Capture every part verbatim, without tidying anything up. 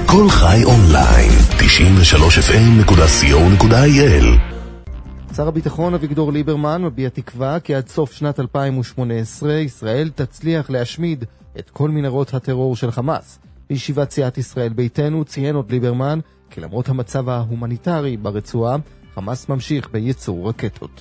כל חי אונליין, תשעים ושלוש אף אם נקודה סי או נקודה איי אל. שר הביטחון אביגדור ליברמן מביע תקווה כי עד סוף שנת אלפיים ושמונה עשרה ישראל תצליח להשמיד את כל מנהרות הטרור של חמאס. בישיבת סיעת ישראל ביתנו ציין עוד ליברמן כי למרות המצב ההומניטרי ברצועה, חמאס ממשיך בייצור רקטות.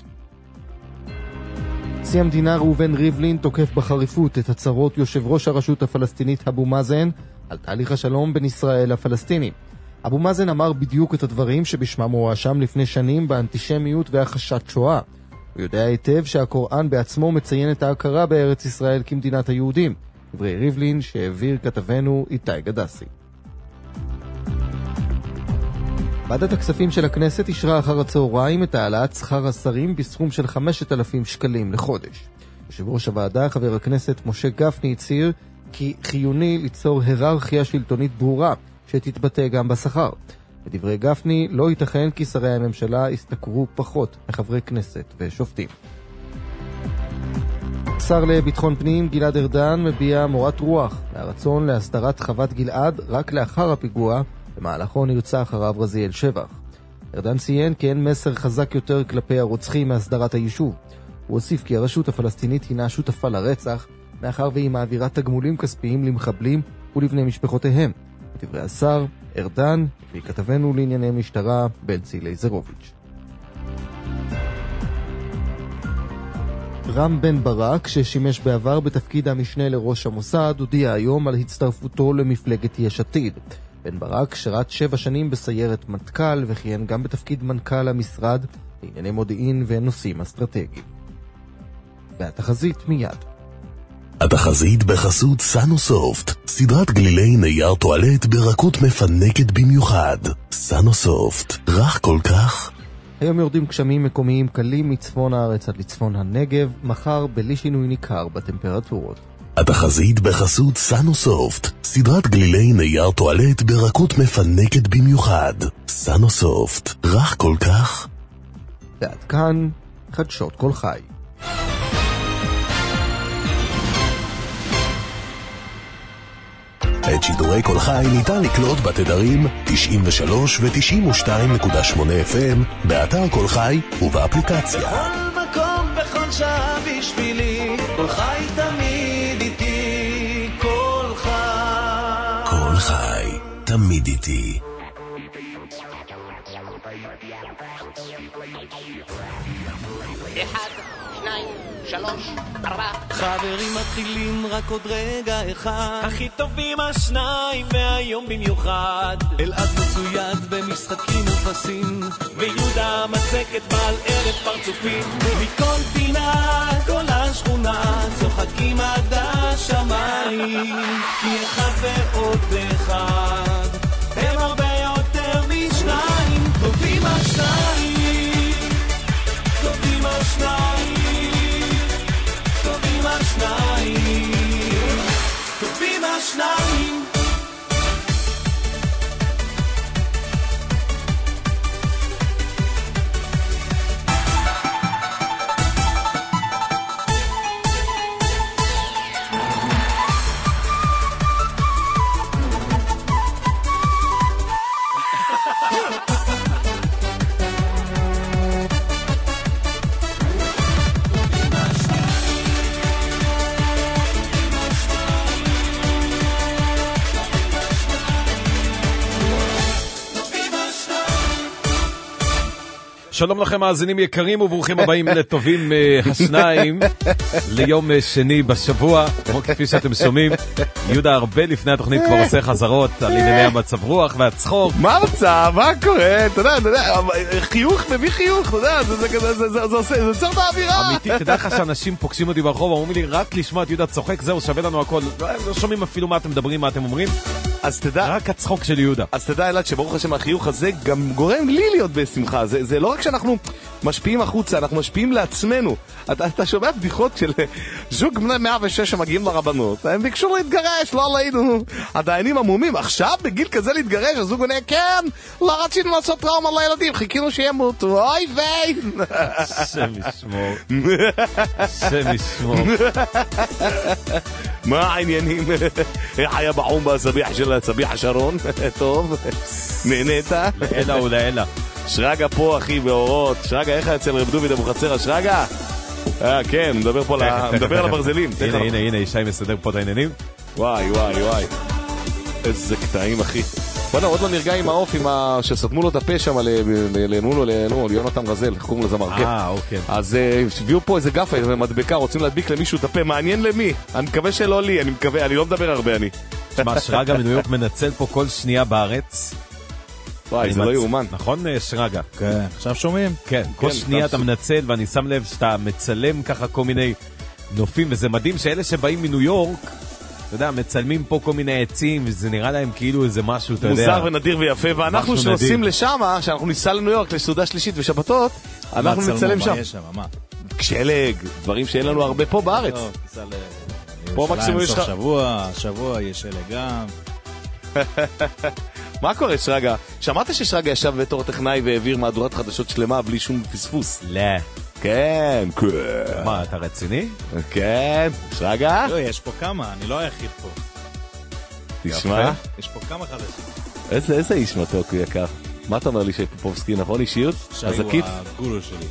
נשיא המדינה ראובן ריבלין תוקף בחריפות את הצהרות יושב ראש הרשות הפלסטינית אבו מאזן על תהליך השלום בין ישראל לפלסטינים. אבו מאזן אמר בדיוק את הדברים שבשמם הוא הואשם לפני שנים באנטישמיות והכחשת שואה. הוא יודע היטב שהקוראן בעצמו מציין את ההכרה בארץ ישראל כמדינת היהודים. דברי ריבלין שהעביר כתבנו איתי גדסי. ועדת הכספים של הכנסת אישרה אחר הצהריים את העלאת שכר השרים בסכום של חמשת אלפים שקלים לחודש. יושב ראש הוועדה, חבר הכנסת משה גפני, הצהיר כי חיוני ליצור היררכיה שלטונית ברורה שתתבטא גם בשכר. בדברי גפני, לא ייתכן כי שרי הממשלה יסתכרו פחות מחברי כנסת ושופטים. שר לביטחון פנים גלעד ארדן מביע מורת רוח מהרצון להסדרת חוות גלעד רק לאחר הפיגוע, במהלכו נרצח הרב רזיאל שבח. ארדן ציין כי אין מסר חזק יותר כלפי הרוצחים מהסדרת היישוב. הוא הוסיף כי הרשות הפלסטינית הינה שותפה לרצח, מאחר והיא מעבירה תגמולים כספיים למחבלים ולבני משפחותיהם. בדברי השר, ארדן, וכתבנו לענייני משטרה, בנצי לייזרוביץ'. רם בן ברק, ששימש בעבר בתפקיד המשנה לראש המוסד, הודיע היום על הצטרפותו למפלגת יש עתיד. בן ברק שרת שבע שנים בסיירת מטכ"ל וכיהן גם בתפקיד מנכ"ל המשרד לענייני מודיעין ונושאים אסטרטגיים. והתחזית מיד. התחזית בחסות סנוסופט, סדרת גלילי נייר טואלט ברכות מפנקת במיוחד. סנוסופט, רך כל כך. היום יורדים גשמים מקומיים קלים מצפון הארץ עד לצפון הנגב, מחר בלי שינוי ניכר בטמפרטורות. התחזית בחסות סנוסופט, סדרת גלילי נייר טואלט ברכות מפנקת במיוחד. סנוסופט, רך כל כך. ועד כאן חדשות כל חי. את שידורי כל חי ניתן לקלוט בתדרים תשעים ושלוש ו-תשעים ושתיים נקודה שמונה אף אם, באתר כל חי ובאפליקציה. בכל מקום, בכל שעה בשבילי, כל חי תמיד איתי, כל חי. כל חי, תמיד איתי. אחד, שניים, שלוש, ארבע. חברים מתחילים רק עוד רגע אחד, הכי טובים השניים והיום במיוחד. אלעד מצויד במשחקים ופסים, ויהודה מצקת בעל ערב פרצופים. מכל פינה כל השכונה צוחקים עד השמיים, כי אחד ועוד אחד הם הרבה יותר משניים. טובים השניים, טובים השניים, טובים השניים, טובים השניים. שלום לכם מאזינים יקרים וברוכים הבאים לטובים השניים ליום שני בשבוע, כמו כפי שאתם שומעים. יהודה הרבה לפני התוכנית כבר עושה חזרות על ענייני המצב רוח והצחוק. מה מצב? מה קורה? אתה יודע, אתה יודע, חיוך מביא חיוך, אתה יודע, זה יוצר באווירה. אמיתי, תדע לך שאנשים פוגשים אותי ברחוב, אומרים לי רק לשמוע את יהודה צוחק, זהו, שווה לנו הכל. לא שומעים אפילו מה אתם מדברים, מה אתם אומרים. אז תדע, רק הצחוק של יהודה. אז תדע אלעד שברוך השם החיוך הזה גם גורם לי להיות בשמחה. זה, זה לא רק שאנחנו משפיעים החוצה, אנחנו משפיעים לעצמנו. אתה, אתה שומע בדיחות של זוג בני מאה ושש שמגיעים לרבנות, הם ביקשו להתגרש, לא עלינו, הדיינים עמומים. עכשיו בגיל כזה להתגרש, הזוג עונה, כן, לא רצינו לעשות טראומה לילדים, חיכינו שימותו, אוי ויי. שם ישמור, שם ישמור. מה העניינים? איך היה בחום בסביח של הסביח השרון? טוב, נהנית? לאלה ולאלה. שרגה פה אחי באורות. שרגה, איך אצל רב דוד אבוחצירא? שרגה? אה כן, מדבר פה, מדבר על הברזלים. הנה הנה הנה ישי מסדר פה את העניינים. וואי וואי וואי, איזה קטעים אחי. בוא'נה, עוד לא נרגע עם העוף שסתמו לו את הפה שם ליונתן רזל, איך קוראים לזמר? אה אוקיי. אז הביאו פה איזה גפה, איזה מדבקה, רוצים להדביק למישהו את הפה, מעניין למי? אני מקווה שלא לי, אני מקווה, אני לא מדבר הרבה אני. תשמע, שרגה מניו יורק מנצל פה כל שנייה בארץ. וואי, זה לא יאומן. נכון שרגה? כן, עכשיו שומעים? כן, כל שנייה אתה מנצל, ואני שם לב שאתה מצלם ככה כל מיני נופים, וזה מדהים שאלה שבאים מניו יורק, אתה יודע, מצלמים פה כל מיני עצים, וזה נראה להם כאילו איזה משהו, אתה יודע. מוזר ונדיר ויפה, ואנחנו שנוסעים לשם, שאנחנו ניסע לניו יורק לסעודה שלישית ושבתות, אנחנו נצלם שם. מה יש שם, מה? שלג, דברים שאין לנו הרבה פה בארץ. פה מקסימום יש לך... שבוע, שבוע יש שלג גם. מה קורה שרגה? שמעת ששרגה ישב בתור טכנאי והעביר מהדורת חדשות שלמה בלי שום פספוס? לא. כן, כן. מה, אתה רציני? כן, שרגה? לא, יש פה כמה, אני לא היחיד פה. תשמע. יש פה כמה חדשים. איזה, איזה איש מתוק יקר. מה אתה אומר לי שפופובסקי, נכון? אישיות? אז עקיף? הגולו שלי.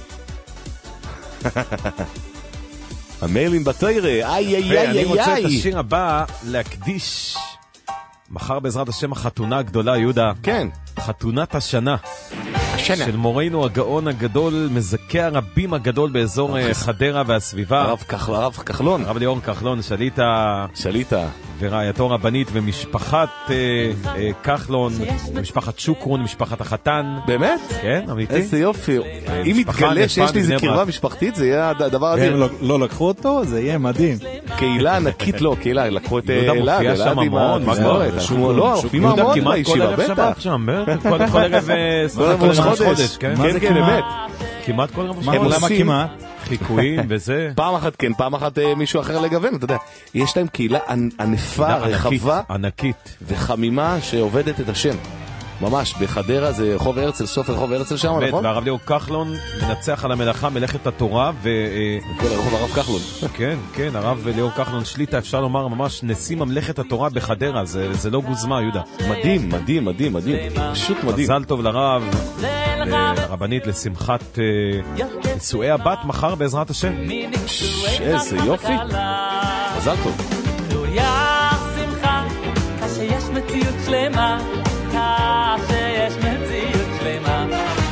המיילים בתוירה, איי איי איי איי. אני רוצה את השיר הבא להקדיש מחר בעזרת השם החתונה הגדולה, יהודה. כן. חתונת השנה. השנה. של מורנו הגאון הגדול, מזכה הרבים הגדול באזור חדרה והסביבה. הרב כחלון. הרב ליאור כחלון, שליטה. שליטה. ורעייתו רבנית ומשפחת אה, אה, כחלון, משפחת שוקרון, משפחת החתן. באמת? כן, אמיתי. איזה יופי. אם יתגלה שיש לי איזה קרבה משפחתית, זה יהיה הדבר הזה. והם לא לקחו אותו, זה יהיה מדהים. קהילה ענקית לא, קהילה, לקחו את יהודה מופיע שם המון. לא, מופיעים המון בישיבה, בטח. כל ערב ראש חודש. כן, כן, באמת. כמעט כל רב חודש. למה כמעט? חיקויים וזה. פעם אחת כן, פעם אחת מישהו אחר לגוון, אתה יודע. יש להם קהילה ענפה, רחבה, ענקית וחמימה שעובדת את השם. ממש, בחדרה זה רחוב הרצל, סוף רחוב הרצל שם, נכון? והרב ליאור כחלון מנצח על המלאכה, מלאכת התורה, ו... כן, הרחוב הרב כחלון. כן, כן, הרב ליאור כחלון שליטה, אפשר לומר ממש נשיא ממלכת התורה בחדרה, זה לא גוזמה, יהודה. מדהים, מדהים, מדהים, מדהים. פשוט מדהים. מזל טוב לרב, הרבנית לשמחת נישואי הבת מחר בעזרת השם. איזה יופי. מזל טוב. שמחה, כשיש מציאות שלמה, כשיש מציאות שלמה,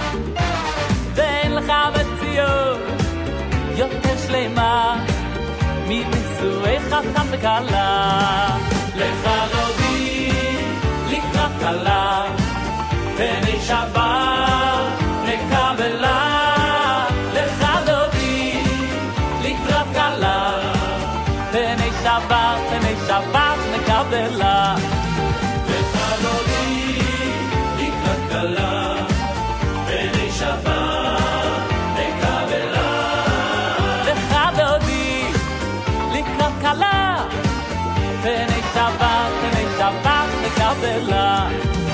ואין לך מציאות יותר שלמה מנישואי חתן וכלה. לך דודי לקראת כלה, פני שבת נקבלה. לך דודי לקראת כלה, פני שבת, פני שבת נקבלה. לך דודי לקראת כלה, פני שבת נקבלה. לך דודי לקראת כלה, פני שבת, פני שבת נקבלה.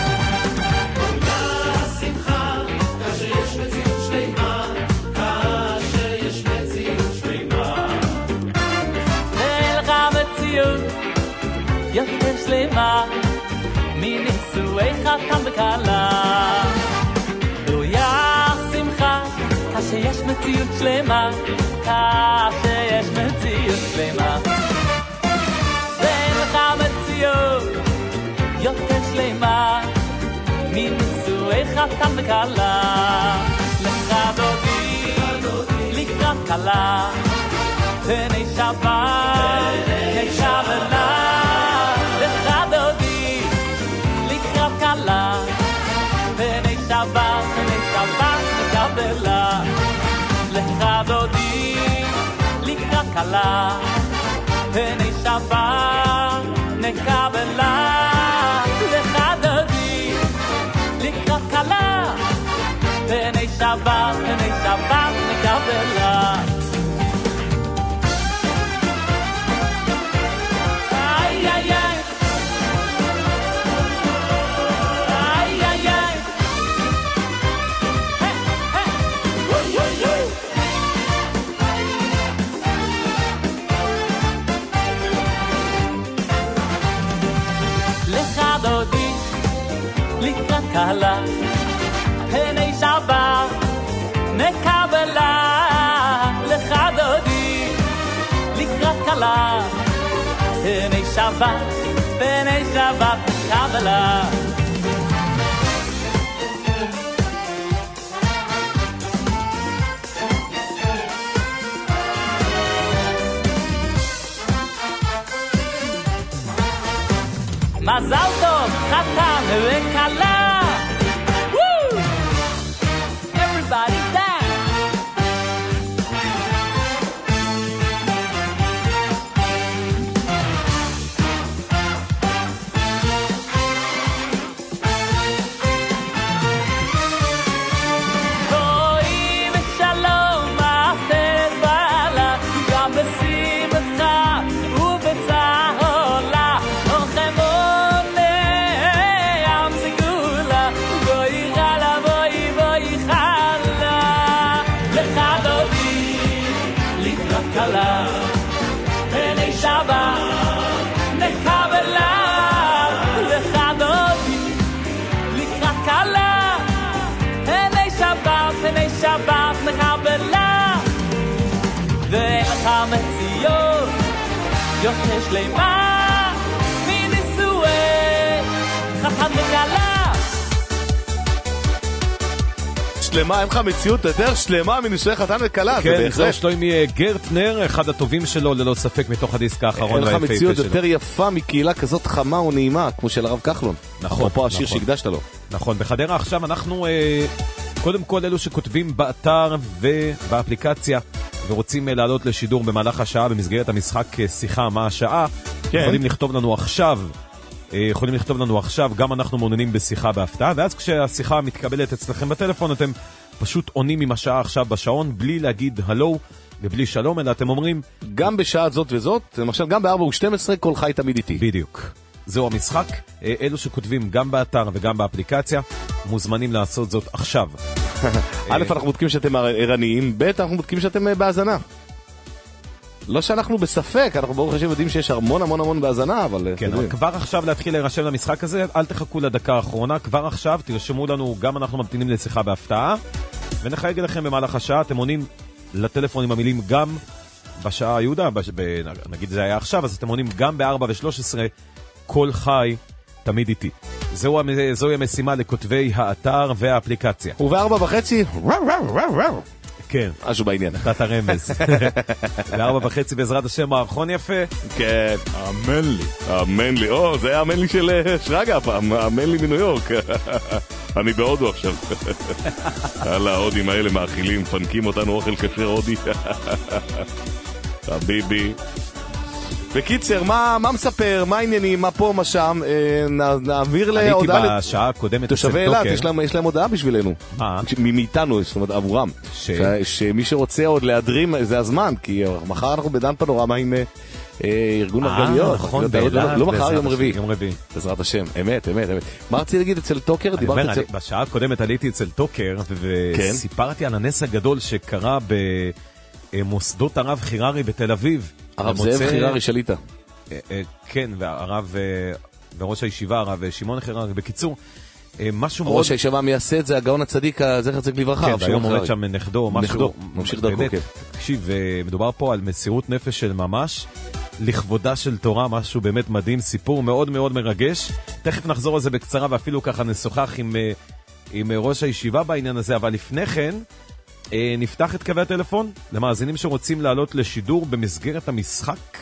יותר שלמה מנישואי חתן וכלה. תלויה שמחה כשיש מציאות שלמה, כשיש מציאות שלמה, ואין לך מציאות יותר שלמה מנישואי חתן וכלה. לך דודי לקראת כלה, פני שבת נקבלה. לך דודי לקראת כלה, פני שבת, פני שבת נקבלה. לך דודי לקראת כלה, פני שבת נקבלה. לך דודי לקראת כלה, פני שבת, פני שבת נקבלה. לקראת קהלה, פני שבת נקבלה, לך דודי לקראת קהלה, פני שבת, פני שבת נקבלה. מזל טוב, חתן וכלה. Woo! Everybody dance. בואי בשלום, עטרת בעלה, גם בשמחה ובצהלה. קלה, פני שבת נקבלה, לך דודי לקראת קלה, פני שבת, פני שבת נקבלה, ואין לך מציאות יותר שלמה מנישואי חתן וכלה. שלמה, אין לך מציאות יותר שלמה מנישואי חתן וכלה. כן, זו שלומי גרטנר, אחד הטובים שלו ללא ספק מתוך הדיסק האחרון. אין לך מציאות יותר יפה מקהילה כזאת חמה ונעימה כמו של הרב כחלון. נכון, אפרופו השיר שהקדשת לו. נכון, בחדרה עכשיו אנחנו קודם כל אלו שכותבים באתר ובאפליקציה ורוצים לעלות לשידור במהלך השעה במסגרת המשחק שיחה מה השעה, יכולים לכתוב לנו עכשיו יכולים לכתוב לנו עכשיו, גם אנחנו מעוניינים בשיחה בהפתעה, ואז כשהשיחה מתקבלת אצלכם בטלפון, אתם פשוט עונים עם השעה עכשיו בשעון, בלי להגיד הלו ובלי שלום, אלא אתם אומרים גם בשעה זאת וזאת, למשל גם ב-ארבע ושתים עשרה כל חי תמיד איתי. בדיוק, זהו המשחק. אלו שכותבים גם באתר וגם באפליקציה מוזמנים לעשות זאת עכשיו. א', אנחנו בודקים שאתם ערניים, ב', אנחנו בודקים שאתם בהאזנה. לא שאנחנו בספק, אנחנו ברוך השם יודעים שיש המון המון המון בהזנה, אבל... כן, אבל כבר עכשיו להתחיל להירשם למשחק הזה, אל תחכו לדקה האחרונה, כבר עכשיו תרשמו לנו, גם אנחנו ממתינים לשיחה בהפתעה, ונחייג אליכם במהלך השעה, אתם עונים לטלפון עם המילים גם בשעה יהודה, נגיד זה היה עכשיו, אז אתם עונים גם ב-ארבע ושלוש עשרה, כל חי תמיד איתי. זו, זוהי המשימה לכותבי האתר והאפליקציה. וב-ארבע וחצי... כן. משהו בעניין. נתת הרמז. בארבע וחצי בעזרת השם מערכון יפה. כן. אמן לי. אמן לי. או, זה היה אמן לי של שרגא הפעם. אמן לי מניו יורק. אני בהודו עכשיו. על ההודים האלה מאכילים, פנקים אותנו אוכל כשר הודי. חביבי. בקיצר, מה, מה מספר, מה העניינים, מה פה, מה שם, אה, נעביר להודעה... הייתי בשעה הקודמת תושבי אילת, יש להם, יש להם הודעה בשבילנו. מה? מאיתנו, זאת אומרת, עבורם. ש... שמי שרוצה עוד להדרים, זה הזמן, כי מחר אנחנו בדן פנורמה עם אה, ארגון הרגליות. נכון, באילת. לא מחר, יום רביעי. יום רביעי. בעזרת השם, אמת, אמת, אמת. מה רציתי להגיד אצל טוקר? דיברתי אצל... בשעה הקודמת עליתי אצל טוקר, וסיפרתי על הנס הגדול שקרה במוסדות הרב חיררי בתל אביב. הרב זאב חיררי שליטה. כן, והרב, וראש הישיבה, הרב שמעון חיררי. בקיצור, משהו מאוד... ראש הישיבה מייסד את זה, הגאון הצדיק, זכר צדיק לברכה. כן, והיום עומד שם נכדו, משהו... נכדו, ממשיך דרכו, כן. תקשיב, מדובר פה על מסירות נפש של ממש, לכבודה של תורה, משהו באמת מדהים, סיפור מאוד מאוד מרגש. תכף נחזור על זה בקצרה, ואפילו ככה נשוחח עם, עם ראש הישיבה בעניין הזה, אבל לפני כן... נפתח את קווי הטלפון למאזינים שרוצים לעלות לשידור במסגרת המשחק.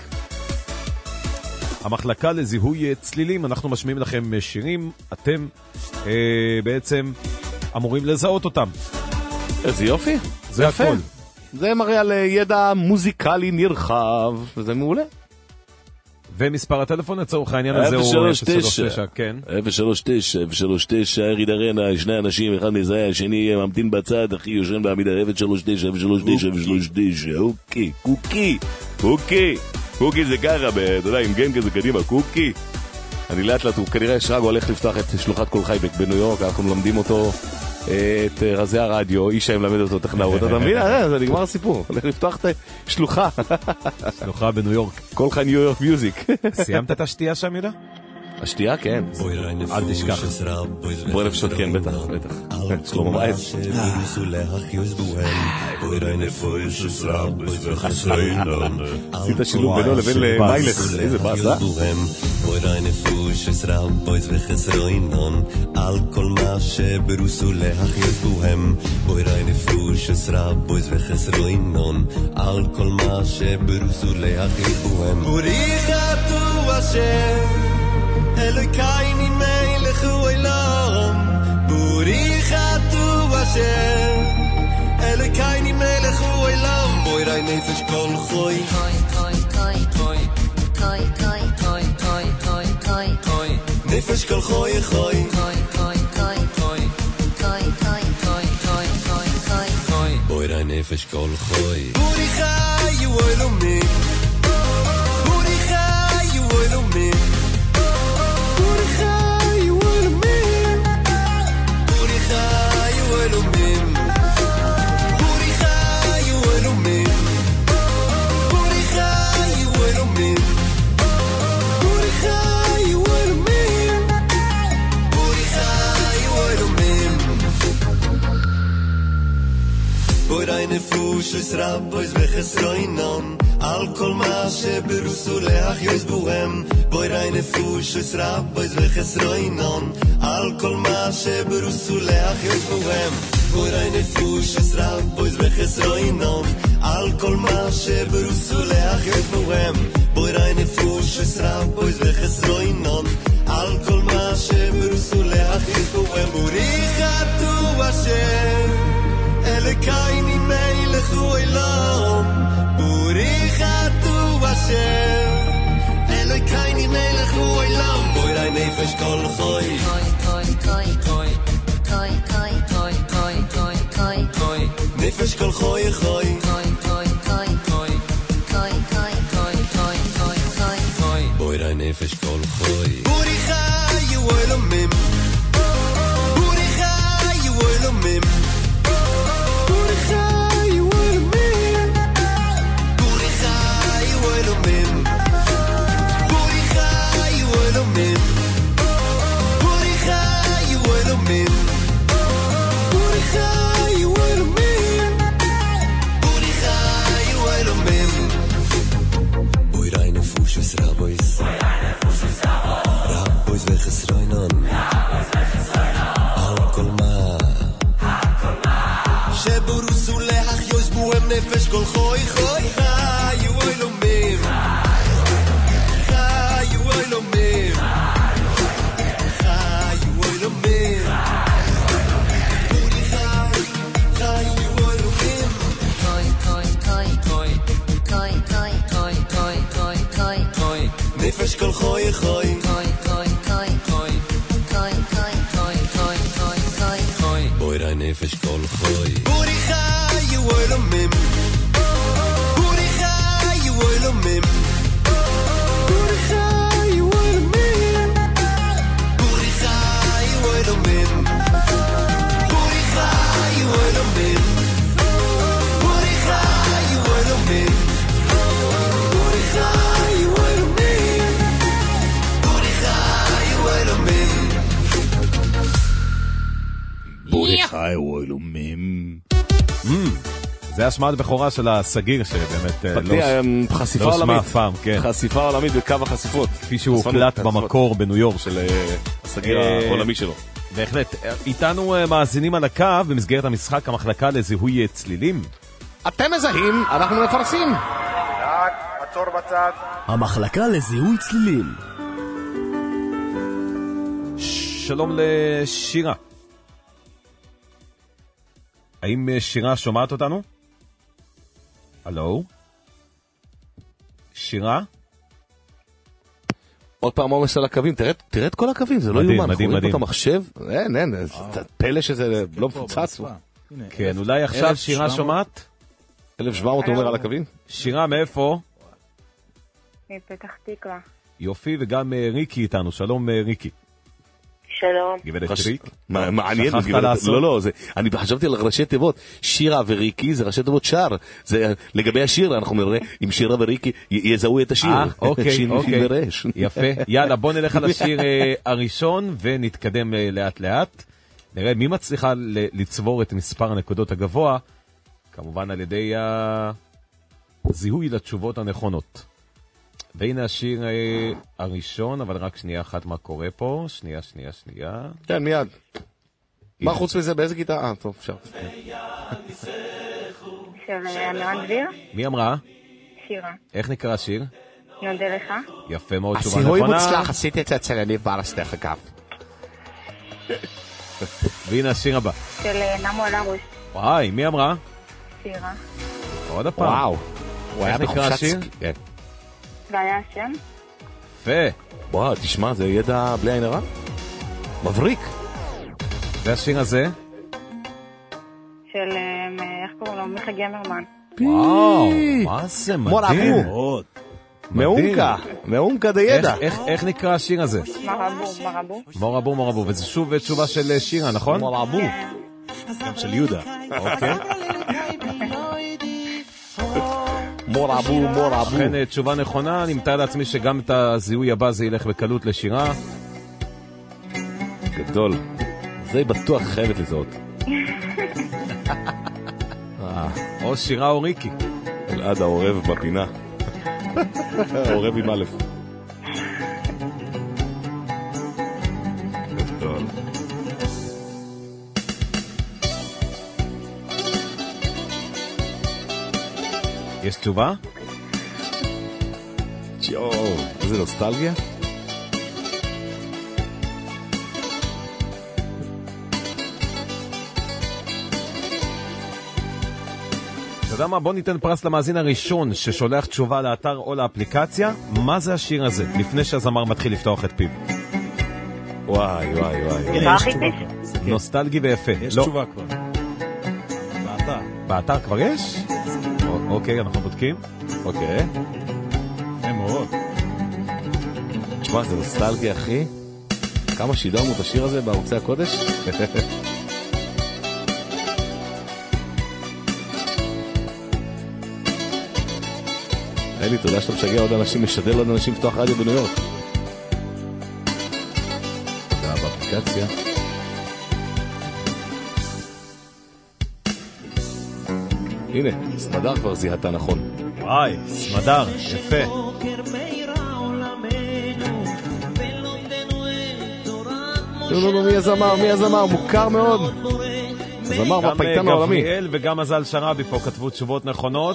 המחלקה לזיהוי צלילים, אנחנו משמיעים לכם שירים, אתם אה, בעצם אמורים לזהות אותם. איזה יופי, זה יפה. הכל. זה מראה על ידע מוזיקלי נרחב, וזה מעולה. ומספר הטלפון לצורך העניין הזה הוא אפס שלוש תשע, כן. אפס שלוש תשע, אפס שלוש תשע, יריד ארנה, שני אנשים, אחד מזהה, השני ממתין בצד, אחי יושן בעמידה, אפס שלוש תשע, אפס שלוש תשע, אפס שלוש תשע, אוקיי, קוקי, קוקי, קוקי זה ככה, אתה יודע, עם גן כזה קדימה, קוקי. אני לאט לאט, הוא כנראה שרגא הולך לפתוח את שלוחת כל חי בניו יורק, אנחנו מלמדים אותו את רזי הרדיו, אישה מלמד אותו טכנאות, אתה מבין? זה נגמר הסיפור, הולך לפתוח את שלוחה. שלוחה בניו יורק. כל חי ניו יורק מיוזיק. סיימת את השתייה שם, ידע? השתייה, כן. אל תשכח. בואי נפשוט, כן, בטח, בטח. שלום הבית. עשית שילוב בינו לבין מיילס, איזה באסה. בואי ראי נפושס רבויס וחסרוינון על כל מה שברוסו להחיוס בוהם בואי ראי נפושס רבויס וחסרוינון על כל מה שברוסו להחיוס בוהם בוריך אתה השם אלוקייני מלך העולם בוריך אתה השם אלוקייני מלך העולם בואי ראי נפש כל חוי נפש כל חוי חוי בואי ראי נפש כל חוי בורי חי יואי לומי בורי חי יואי לומי בורי חי יואי לומי בורי חי יואי לומי בורי חי יואי לומי בורי חי יואי לומי בורי חי יואי לומי בורי חי יואי לומי בואי ראי נפושס רבויס וחסרוינון על כל מה שברוסו להחיוס בוהם בואי ראי נפושס רבויס וחסרוינון על כל מה שברוסו להחיוס בוהם בואי ראי נפושס רבויס וחסרוינון על כל מה שברוסו להחיוס בוהם בואי ראי נפושס רבויס וחסרוינון על כל מה שברוסו להחיוס בוהם בוריך אתה השם אלוקייני מלך העולם בוריך אתה השם אלוקייני מלך העולם בואי ראי נפש כל חוי נפש כל חוי חוי בואי ראי נפש כל חוי בורי חי יואי לומם בורי חי יואי לומם נפש כל חוי חוי חי יואי לומם חי יואי לומם חי יואי לומם בורי חי חי יואי לומם נפש כל חוי חוי בואי ראי נפש כל חוי בורי חי יואי לומם בורי חי יואי לומם בורי חי יואי לומם בורי חי יואי לומם בורי חי יואי לומם בורי חי יואי לומם בורי חי יואי לומם בורי חי יואי לומם בורי חי יואי לומם זה השמעת בכורה של הסגיר שבאמת חשיפה לא עולמית, פעם, כן. חשיפה עולמית בקו החשיפות. כפי שהוא הוקלט במקור בניו יורק של הסגיר העולמי שלו. בהחלט. איתנו מאזינים על הקו במסגרת המשחק המחלקה לזיהוי צלילים. אתם מזהים, אנחנו מפרסים. עצור בצד. המחלקה לזיהוי צלילים. שלום לשירה. האם שירה שומעת אותנו? הלו? שירה? עוד פעם עומס על הקווים, תראה את כל הקווים, זה לא יומן, אנחנו רואים פה את המחשב, אין, אין, פלא שזה לא מפוצץ. כן, אולי עכשיו שירה שומעת? אלף שבע מאות אומר על הקווים? שירה, מאיפה? מפתח תקווה. יופי, וגם ריקי איתנו, שלום ריקי. שלום. גברת ריק. מעניין, לא, לא, אני חשבתי על ראשי תיבות, שירה וריקי זה ראשי תיבות שר, לגבי השיר אנחנו נראה אם שירה וריקי יזהו את השיר. אוקיי, אוקיי, יפה. יאללה, בוא נלך על השיר הראשון ונתקדם לאט לאט. נראה מי מצליחה לצבור את מספר הנקודות הגבוה, כמובן על ידי הזיהוי לתשובות הנכונות. והנה השיר הראשון, אבל רק שנייה אחת מה קורה פה. שנייה, שנייה, שנייה. כן, מיד. מה חוץ מזה? באיזה כיתה? אה, טוב, אפשר. של אמירן דביר? מי אמרה? שירה. איך נקרא השיר? נודה לך. יפה מאוד, תשובה נכונה. הסיהוי מוצלח, עשיתי את זה אצל אני ברס דרך אגב. והנה השיר הבא. של נמו על הראש. וואי, מי אמרה? שירה. עוד הפעם. וואו. איך נקרא השיר? כן. והיה השם? יפה. וואו, תשמע, זה ידע בלי עין הרע? מבריק. והשיר הזה? של, איך קוראים לו? מיכה גמרמן. וואו, מה זה מדהים. מאומקה, מאומקה דידע. איך נקרא השיר הזה? מרבו, מרבו. מרבו, מרבו, וזה שוב תשובה של שירה, נכון? מרבו. גם של יהודה. אוקיי. מורבו, מורבו. לכן תשובה נכונה, אני מתאר לעצמי שגם את הזיהוי הבא זה ילך בקלות לשירה. גדול. זה בטוח חייבת לזהות. או שירה או ריקי. אלעד העורב בפינה. העורב עם א'. גדול. יש תשובה? יואו, איזה נוסטלגיה. אתה יודע מה? בוא ניתן פרס למאזין הראשון ששולח תשובה לאתר או לאפליקציה. מה זה השיר הזה? לפני שהזמר מתחיל לפתוח את פיו. וואי, וואי, וואי. הנה, יש תשובה כבר. נוסטלגי ויפה. יש תשובה כבר. באתר. באתר כבר יש? אוקיי, אנחנו בודקים. אוקיי. יפה מאוד. תשמע, זה נוסטלגיה, אחי. כמה שידרנו את השיר הזה בערוצי הקודש? אלי, תודה שאתה משגע עוד אנשים, משדל עוד אנשים לפתוח רדיו בניו יורק. תודה באפליקציה. הנה, סמדר כבר זיהתה נכון. וואי, סמדר, יפה. לא, לא, לא, מי הזמר, מי הזמר, מוכר מאוד. הזמר בפייטן העולמי. גם גבריאל וגם מזל שרבי פה כתבו תשובות נכונות.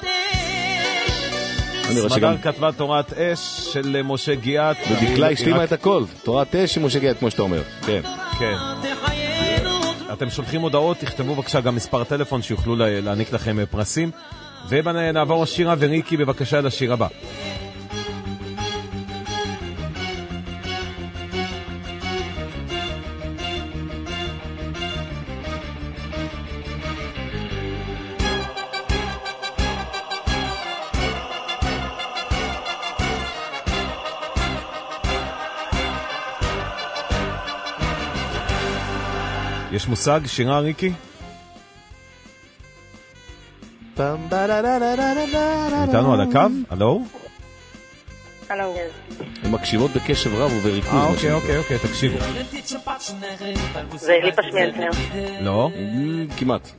סמדר כתבה תורת אש של משה גיאת. ודקלה השלימה את הכל. תורת אש של משה גיאת, כמו שאתה אומר. כן. כן. אתם שולחים הודעות, תכתבו בבקשה גם מספר טלפון שיוכלו להעניק לכם פרסים. ונעבור שירה וריקי בבקשה לשיר הבא. יש מושג, שירה ריקי? איתנו על הקו? הלו? הלו. הן מקשיבות בקשב רב ובריכוז. אה, אוקיי, אוקיי, אוקיי, תקשיבו. זה ליפה שמיאלצר. לא? כמעט.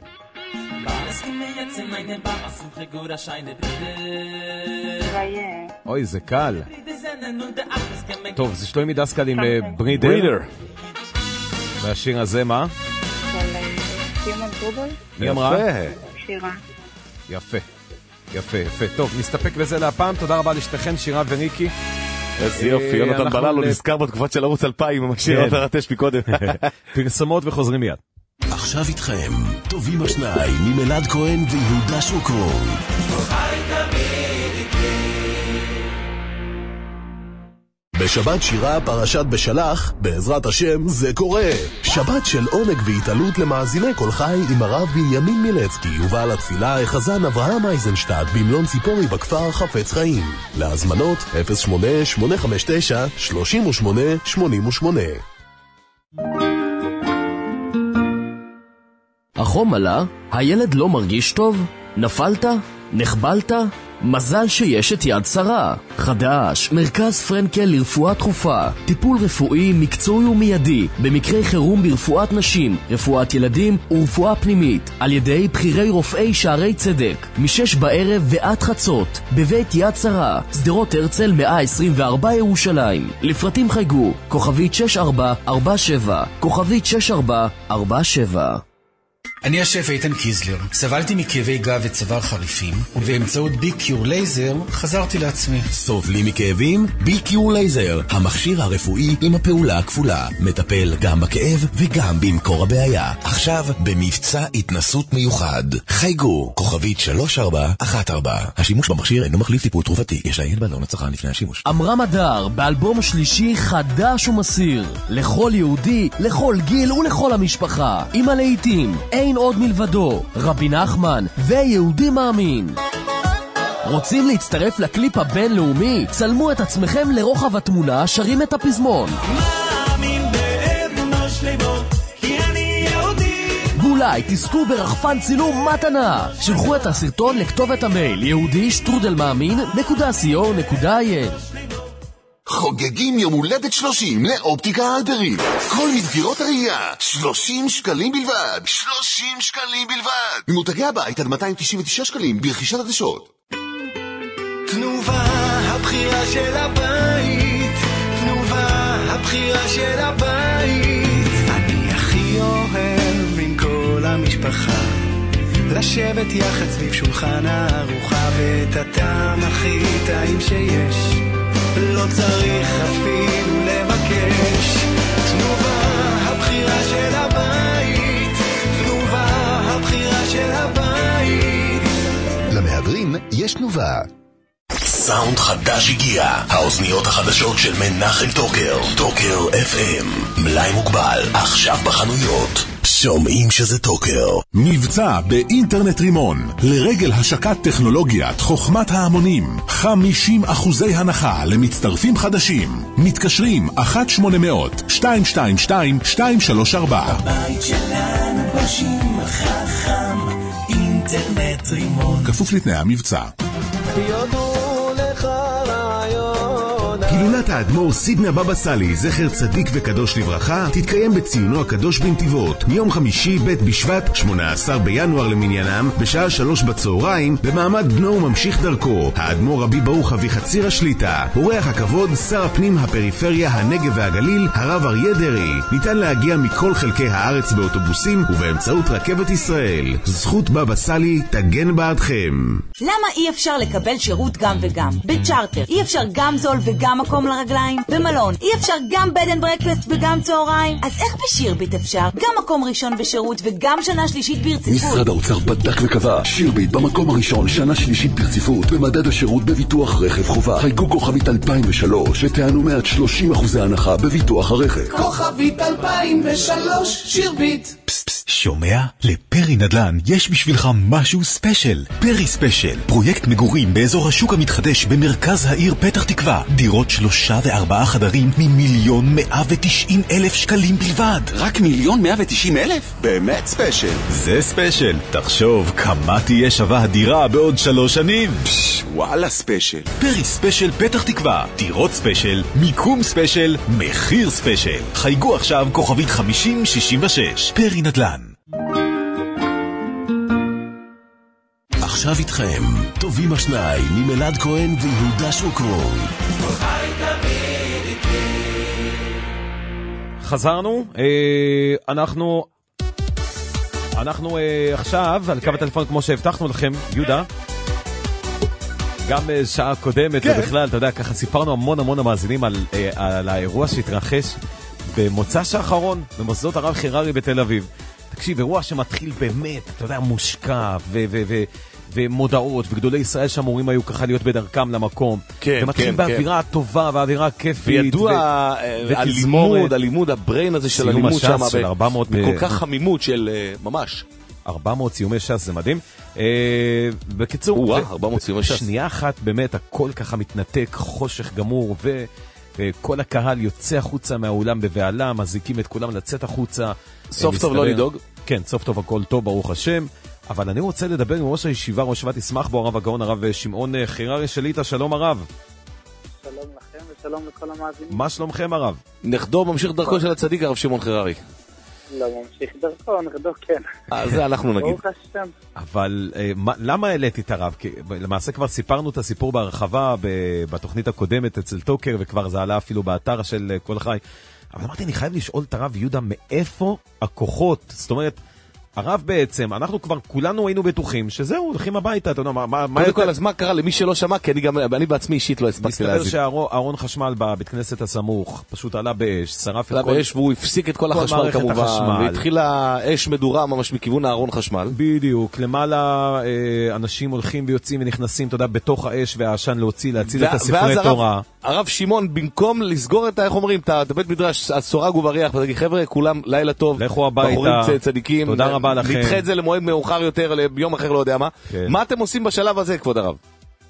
אוי, זה קל. טוב, זה שלומי דסקל עם ברידר. והשיר הזה מה? מי אמרה? שירה. יפה, יפה, יפה. טוב, נסתפק בזה להפעם. תודה רבה לשתיכן, שירה וריקי. איזה יופי, יונתן בללו נזכר בתקופת של ערוץ אלפיים, המשאיר אותה רטש מקודם. פרסמות וחוזרים מיד. עכשיו איתכם, טובים השניים, עם אלעד כהן ויהודה שוקרון. בשבת שירה פרשת בשלח, בעזרת השם זה קורה. שבת של עונג והתעלות למאזיני כל חי עם הרב בנימין מילצקי ובעל התפילה החזן אברהם אייזנשטט במלון ציפורי בכפר חפץ חיים. להזמנות אפס שמונה שמונה חמש תשע שלוש שמונה שמונה שמונה. החום עלה? הילד לא מרגיש טוב? נפלת? נחבלת? מזל שיש את יד שרה. חדש, מרכז פרנקל לרפואה דחופה. טיפול רפואי מקצועי ומיידי במקרי חירום ברפואת נשים, רפואת ילדים ורפואה פנימית, על ידי בחירי רופאי שערי צדק, משש בערב ועד חצות, בבית יד שרה, שדרות הרצל מאה עשרים וארבע ירושלים. לפרטים חייגו, כוכבית שש ארבע ארבע שבע, כוכבית שש ארבע ארבע שבע. אני השף איתן קיזלר. סבלתי מכאבי גב וצוואר חריפים, ובאמצעות ביקיור לייזר חזרתי לעצמי. סובלים מכאבים? ביקיור לייזר, המכשיר הרפואי עם הפעולה הכפולה. מטפל גם בכאב וגם במקור הבעיה. עכשיו במבצע התנסות מיוחד. חייגו, כוכבית שלוש ארבע אחת ארבע. השימוש במכשיר אינו מחליף טיפול תרופתי. יש לעיין בעלון הצרכן לפני השימוש. אמרה מדר, באלבום השלישי חדש ומסיר. לכל יהודי, לכל גיל ולכל המשפחה. עם הלהיטים. אין עוד מלבדו, רבי נחמן ויהודי מאמין. רוצים להצטרף לקליפ הבינלאומי? צלמו את עצמכם לרוחב התמונה, שרים את הפזמון. מאמין באמונה שלמה, כי אני יהודי. ואולי תזכו ברחפן צילום מתנה. שלחו את הסרטון לכתובת המייל יהודי שטרודל מאמין נקודה סי או נקודה איי אל. חוגגים יום הולדת שלושים לאופטיקה אלפרין. כל מסגרות הראייה, שלושים שקלים בלבד. שלושים שקלים בלבד. ממותגי הבית עד מאתיים תשעים ותשעה שקלים ברכישת עדשות. תנובה, הבחירה של הבית. תנובה, הבחירה של הבית. אני הכי אוהב עם כל המשפחה. לשבת יחד סביב שולחן הארוחה ואת הטעם הכי טעים שיש. לא צריך אפילו לבקש. תנובה, הבחירה של הבית. תנובה, הבחירה של הבית. למהדרין יש תנובה. סאונד חדש הגיע. האוזניות החדשות של מנחם טוקר. טוקר אף אם. מלאי מוגבל. עכשיו בחנויות. שומעים שזה טוקר. מבצע באינטרנט רימון לרגל השקת טכנולוגיית חוכמת ההמונים. חמישים אחוזי הנחה למצטרפים חדשים. מתקשרים אחת שמונה מאות שתיים שתיים שתיים שתיים שלוש ארבע. הבית שלנו בשים חכם. אינטרנט רימון. כפוף לתנאי המבצע. יודו לך רעיון. הילולת האדמו"ר סידנא בבא סאלי, זכר צדיק וקדוש לברכה, תתקיים בציונו הקדוש בנתיבות, מיום חמישי ב' בשבט, שמונה עשר בינואר למניינם, בשעה שלוש בצהריים, במעמד בנו וממשיך דרכו, האדמו"ר רבי ברוך אביחציר השליטה. אורח הכבוד, שר הפנים הפריפריה, הנגב והגליל, הרב אריה דרעי. ניתן להגיע מכל חלקי הארץ באוטובוסים ובאמצעות רכבת ישראל. זכות בבא סאלי תגן בעדכם. למה אי אפשר לקבל שירות גם וגם? בצ'ארטר אי אפשר גם זול וגם מקום לרגליים? במלון אי אפשר גם בד אנד ברקפסט וגם צהריים? אז איך בשירביט אפשר? גם מקום ראשון בשירות וגם שנה שלישית ברציפות. משרד האוצר בדק וקבע, שירביט במקום הראשון שנה שלישית ברציפות במדד השירות בביטוח רכב חובה. חייגו כוכבית אלפיים ושלוש ותענו מעט שלושים אחוזי הנחה בביטוח הרכב. כוכבית אלפיים ושלוש שירביט. שומע? לפרי נדל"ן יש בשבילך משהו ספיישל. פרי ספיישל, פרויקט מגורים באזור השוק המתחדש במרכז העיר פתח תקווה. דירות שלושה וארבעה חדרים ממיליון מאה ותשעים אלף שקלים בלבד. רק מיליון מאה ותשעים אלף? באמת ספיישל. זה ספיישל. תחשוב כמה תהיה שווה הדירה בעוד שלוש שנים. פש, וואלה ספיישל. פרי ספיישל פתח תקווה. דירות ספיישל, מיקום ספיישל, מחיר ספיישל. חייגו עכשיו כוכבית חמישים שישים ושש. פרי נדל"ן. עכשיו איתכם, טובים השניים ממלעד כהן ויהודה שוקרון. חזרנו, אנחנו אנחנו עכשיו על קו הטלפון כמו שהבטחנו לכם, יהודה, גם שעה קודמת ובכלל, אתה יודע, ככה סיפרנו המון המון המאזינים על, על האירוע שהתרחש במוצ"ש האחרון במוסדות הרב חיררי בתל אביב. תקשיב, אירוע שמתחיל באמת, אתה יודע, מושקע ו- ו- ו- ומודעות, וגדולי ישראל שאמורים היו ככה להיות בדרכם למקום. כן, ומתחיל כן, באווירה כן. טובה ואווירה כיפית. וידוע ו- הלימוד, הלימוד, הבריין הזה של הלימוד שם, של ארבע מאות בכל כך חמימות של ממש. ארבע מאות סיומי ש"ס, זה מדהים. בקיצור, וואו, ארבע מאות סיומי ש"ס. שנייה אחת באמת הכל ככה מתנתק, חושך גמור, ו... וכל הקהל יוצא החוצה מהאולם בבעלה, מזיקים את כולם לצאת החוצה. סוף טוב לא לדאוג. כן, סוף טוב הכל טוב, ברוך השם. אבל אני רוצה לדבר עם ראש הישיבה, ראש ישיבת ישמח בו, הרב הגאון, הרב שמעון חיררי שליט"א. שלום הרב. שלום לכם ושלום לכל המאזינים. מה שלומכם הרב? נכדו ממשיך דרכו של הצדיק הרב שמעון חיררי. לא ממשיך דרכו, נכדו כן. אז זה אנחנו נגיד. ברוך השם. אבל מה, למה העליתי את הרב? כי למעשה כבר סיפרנו את הסיפור בהרחבה בתוכנית הקודמת אצל טוקר, וכבר זה עלה אפילו באתר של כל חי. אבל אמרתי, אני חייב לשאול את הרב יהודה, מאיפה הכוחות? זאת אומרת, הרב בעצם, אנחנו כבר כולנו היינו בטוחים שזהו, הולכים הביתה, אתה יודע, מה, מה, קודם כל, אז מה קרה למי שלא שמע? כי אני גם, אני בעצמי אישית לא הספקתי להזין. מסתבר שהארון חשמל בבית כנסת הסמוך, פשוט עלה באש, שרף את כל... עלה באש והוא הפסיק את כל החשמל כמובן, והתחילה אש מדורה ממש מכיוון הארון חשמל. בדיוק, למעלה אנשים הולכים ויוצאים ונכנסים, אתה יודע, בתוך האש והעשן להוציא, להציל את הספרי תורה. הרב שמעון, במקום לסגור את, איך אומרים, את בית מדרש, הסורג ובריח, ותגיד, חבר'ה, כולם לילה טוב, לכו הביתה, צדיקים, תודה רבה לכם. נדחה את זה למועד מאוחר יותר, ליום אחר לא יודע מה. כן. מה אתם עושים בשלב הזה, כבוד הרב?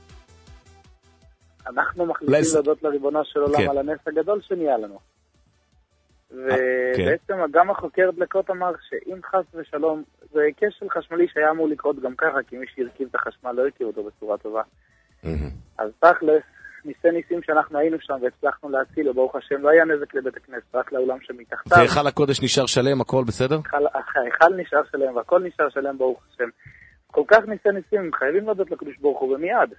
אנחנו מחליטים לס... להודות לריבונו של עולם כן. על הנס הגדול שנהיה לנו. ובעצם כן. גם החוקר דלקות אמר שאם חס ושלום, זה כשל חשמלי שהיה אמור לקרות גם ככה, כי מי שהרכיב את החשמל לא הרכיב אותו בצורה טובה. Mm-hmm. אז תכלס, ניסי ניסים שאנחנו היינו שם והצלחנו להציל, וברוך השם לא היה נזק לבית הכנסת, רק לאולם שמתחתיו. והיכל הקודש נשאר שלם, הכל בסדר? היכל נשאר שלם והכל נשאר שלם, ברוך השם. כל כך ניסי ניסים, חייבים להודות לקדוש ברוך הוא ומיד.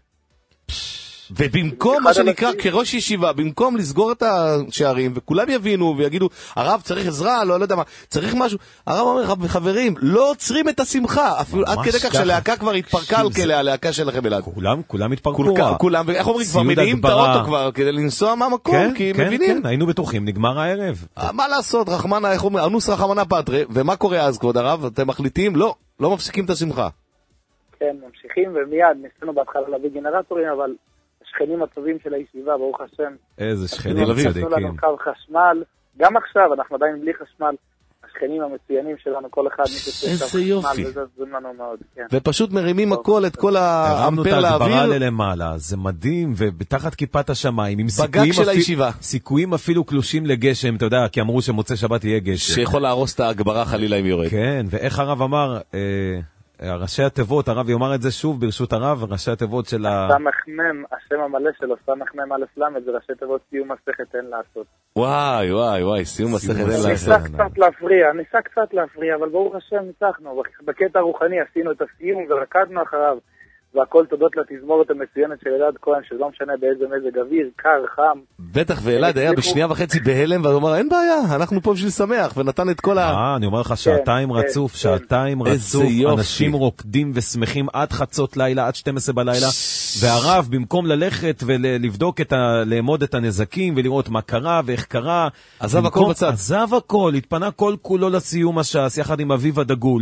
ובמקום מה שנקרא כראש ישיבה, במקום לסגור את השערים וכולם יבינו ויגידו, הרב צריך עזרה, לא יודע מה, צריך משהו, הרב אומר, חברים, לא עוצרים את השמחה, אפילו עד כדי כך שהלהקה כבר התפרקה על כלא, הלהקה שלכם אלעד. כולם, כולם התפרקו. כולם, ואיך אומרים, כבר מניעים את האוטו כבר כדי לנסוע מהמקום, כי מבינים. כן, היינו בטוחים, נגמר הערב. מה לעשות, רחמנה, איך אומרים, אנוס רחמנה פטרה, ומה קורה אז, כבוד הרב? אתם מחליטים? לא, לא מפסיקים את השמחה. כן, ממשיכים ומיד ניסינו בהתחלה להביא גנרטורים, אבל השכנים הטובים של הישיבה, ברוך השם. איזה שכנים צדיקים. עשו לנו קו חשמל, גם עכשיו, אנחנו עדיין בלי חשמל. השכנים המצוינים שלנו, כל אחד איזה יופי. וזה עזרים לנו מאוד, כן. ופשוט מרימים הכל, את כל האמפר לאוויר. הרמנו את ההגברה ללמעלה, זה מדהים, ובתחת כיפת השמיים, עם בגג של הישיבה. סיכויים אפילו קלושים לגשם, אתה יודע, כי אמרו שמוצא שבת יהיה גשם. שיכול להרוס את ההגברה חלילה אם יורד. כן, ואיך הרב אמר, ראשי התיבות, הרב יאמר את זה שוב ברשות הרב, ראשי התיבות של ה... סמ"ם, השם המלא שלו, סמ"ם א' ל', זה ראשי תיבות סיום מסכת אין לעשות. וואי, וואי, וואי, סיום מסכת אין לעשות. ניסה קצת להפריע, ניסה קצת להפריע, אבל ברוך השם ניצחנו. בקטע הרוחני עשינו את הסיום ורקדנו אחריו, והכל תודות לתזמורת המצוינת של אלעד כהן, שלא משנה באיזה מזג אוויר, קר, חם. בטח, ואלעד היה בשנייה וחצי בהלם, והוא אמר, אין בעיה, אנחנו פה בשביל שמח, ונתן את כל ה... אה, אני אומר לך, שעתיים רצוף, שעתיים רצוף, אנשים רוקדים ושמחים עד חצות לילה, עד שתים עשרה בלילה, והרב, במקום ללכת ולבדוק את ה... לאמוד את הנזקים, ולראות מה קרה ואיך קרה, עזב הכל בצד. עזב הכל, התפנה כל כולו לסיום הש"ס, יחד עם אביו הדגול,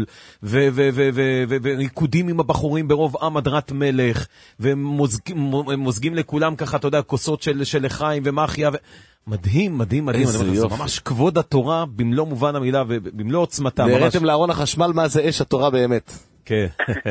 וריקודים עם הבחורים ברוב עם הדרת מלך, ומוזגים לכולם ככה, אתה יודע, כוסות של, של לחיים ומחיה, ו... מדהים, מדהים, מדהים. זה ממש כבוד התורה במלוא מובן המילה ובמלוא עוצמתה. והראיתם לארון החשמל מה זה אש התורה באמת. כן,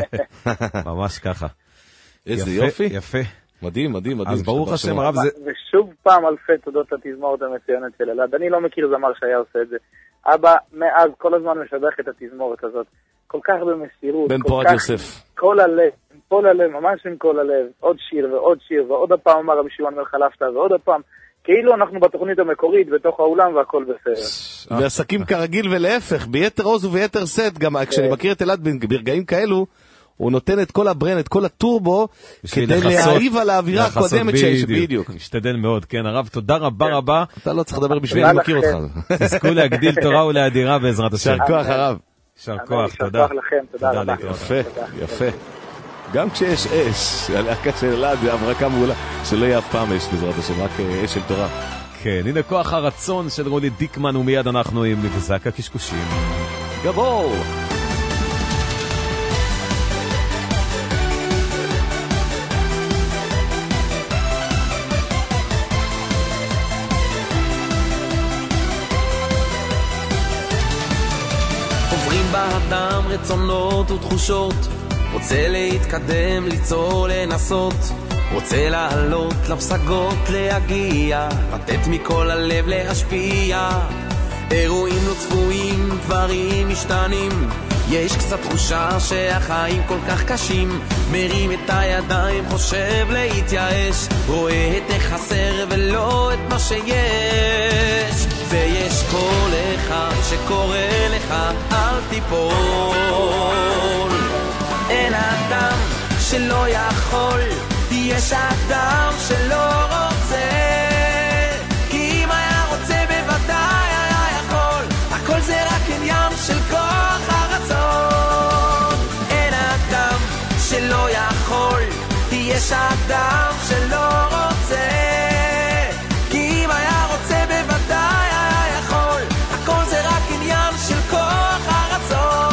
ממש ככה. איזה יופי. יפה. מדהים, מדהים, מדהים. אז ברוך השם, הרב זה... ושוב פעם אלפי תודות לתזמורת המצוינת של אלעד. אני לא מכיר זמר שהיה עושה את זה. אבא מאז כל הזמן משבח את התזמורת הזאת. כל כך במסירות. בן פורת יוסף. כל הלב. כל הלב, ממש עם כל הלב, עוד שיר ועוד שיר, ועוד הפעם אמר רבי שמעון בן חלפתא, ועוד הפעם, כאילו אנחנו בתוכנית המקורית, בתוך האולם והכל בסדר. ועסקים כרגיל ולהפך, ביתר עוז וביתר סט, גם כשאני מכיר את אלעד ברגעים כאלו, הוא נותן את כל הברן, את כל הטורבו, כדי להעיב על האווירה הקודמת שיש, בדיוק. משתדל מאוד, כן, הרב, תודה רבה רבה. אתה לא צריך לדבר בשביל, אני מכיר אותך. תזכו להגדיל תורה ולהדירה בעזרת השם. יישר כוח הרב. יישר כוח, תודה. יישר כוח לכם, תודה רבה. יפה, יפה. גם כשיש אש, הלהקה של אלעד והברקה מעולה, שלא יהיה אף פעם אש בעזרת השם, רק אש של תורה. כן, הנה כוח הרצון של רוני דיקמן, ומיד אנחנו עם מבזק הקשקושים. גבור! עוברים באדם רצונות ותחושות, רוצה להתקדם, ליצור, לנסות, רוצה לעלות לפסגות, להגיע, לתת מכל הלב להשפיע, אירועים לא צפויים, דברים משתנים, יש קצת תחושה שהחיים כל כך קשים, מרים את הידיים, חושב להתייאש, רואה את החסר ולא את מה שיש, ויש כל אחד שקורא לך אל תיפול, אין אדם שלא יכול, יש אדם שלא רוצה, כי אם היה רוצה בוודאי היה יכול, הכל זה רק עניין של כוח הרצון, אין אדם שלא יכול, יש אדם שלא רוצה, כי אם היה רוצה בוודאי היה יכול, הכל זה רק עניין של כוח הרצון.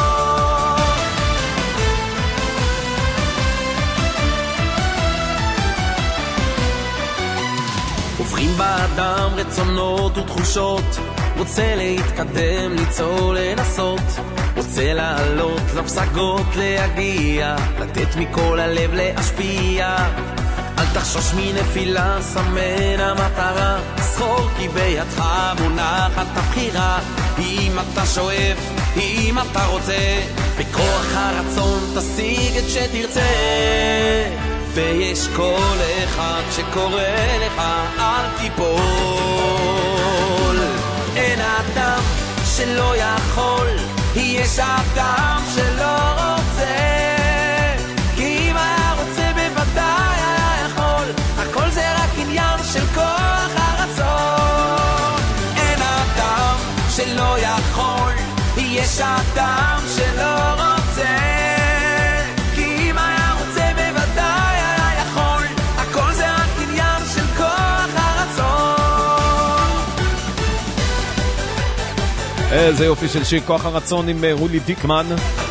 עוברים באדם רצונות ותחושות, רוצה להתקדם, ליצור, לנסות, רוצה לעלות לפסגות, להגיע, לתת מכל הלב להשפיע, אל תחשוש מנפילה, סמן המטרה, זכור כי בידך מונחת הבחירה, אם אתה שואף, אם אתה רוצה, בכוח הרצון תשיג את שתרצה, ויש כל אחד שקורא לך אל תיפול, אין אדם שלא יכול, יש אדם שלא רוצה, כי אם היה רוצה בוודאי היה יכול, הכל זה רק עניין של כוח הרצון, אין אדם שלא יכול, יש אדם שלא רוצה, כי אם היה רוצה בוודאי היה יכול, הכל זה רק עניין של כוח הרצון. איזה יופי של שיר כוח הרצון עם רולי דיקמן.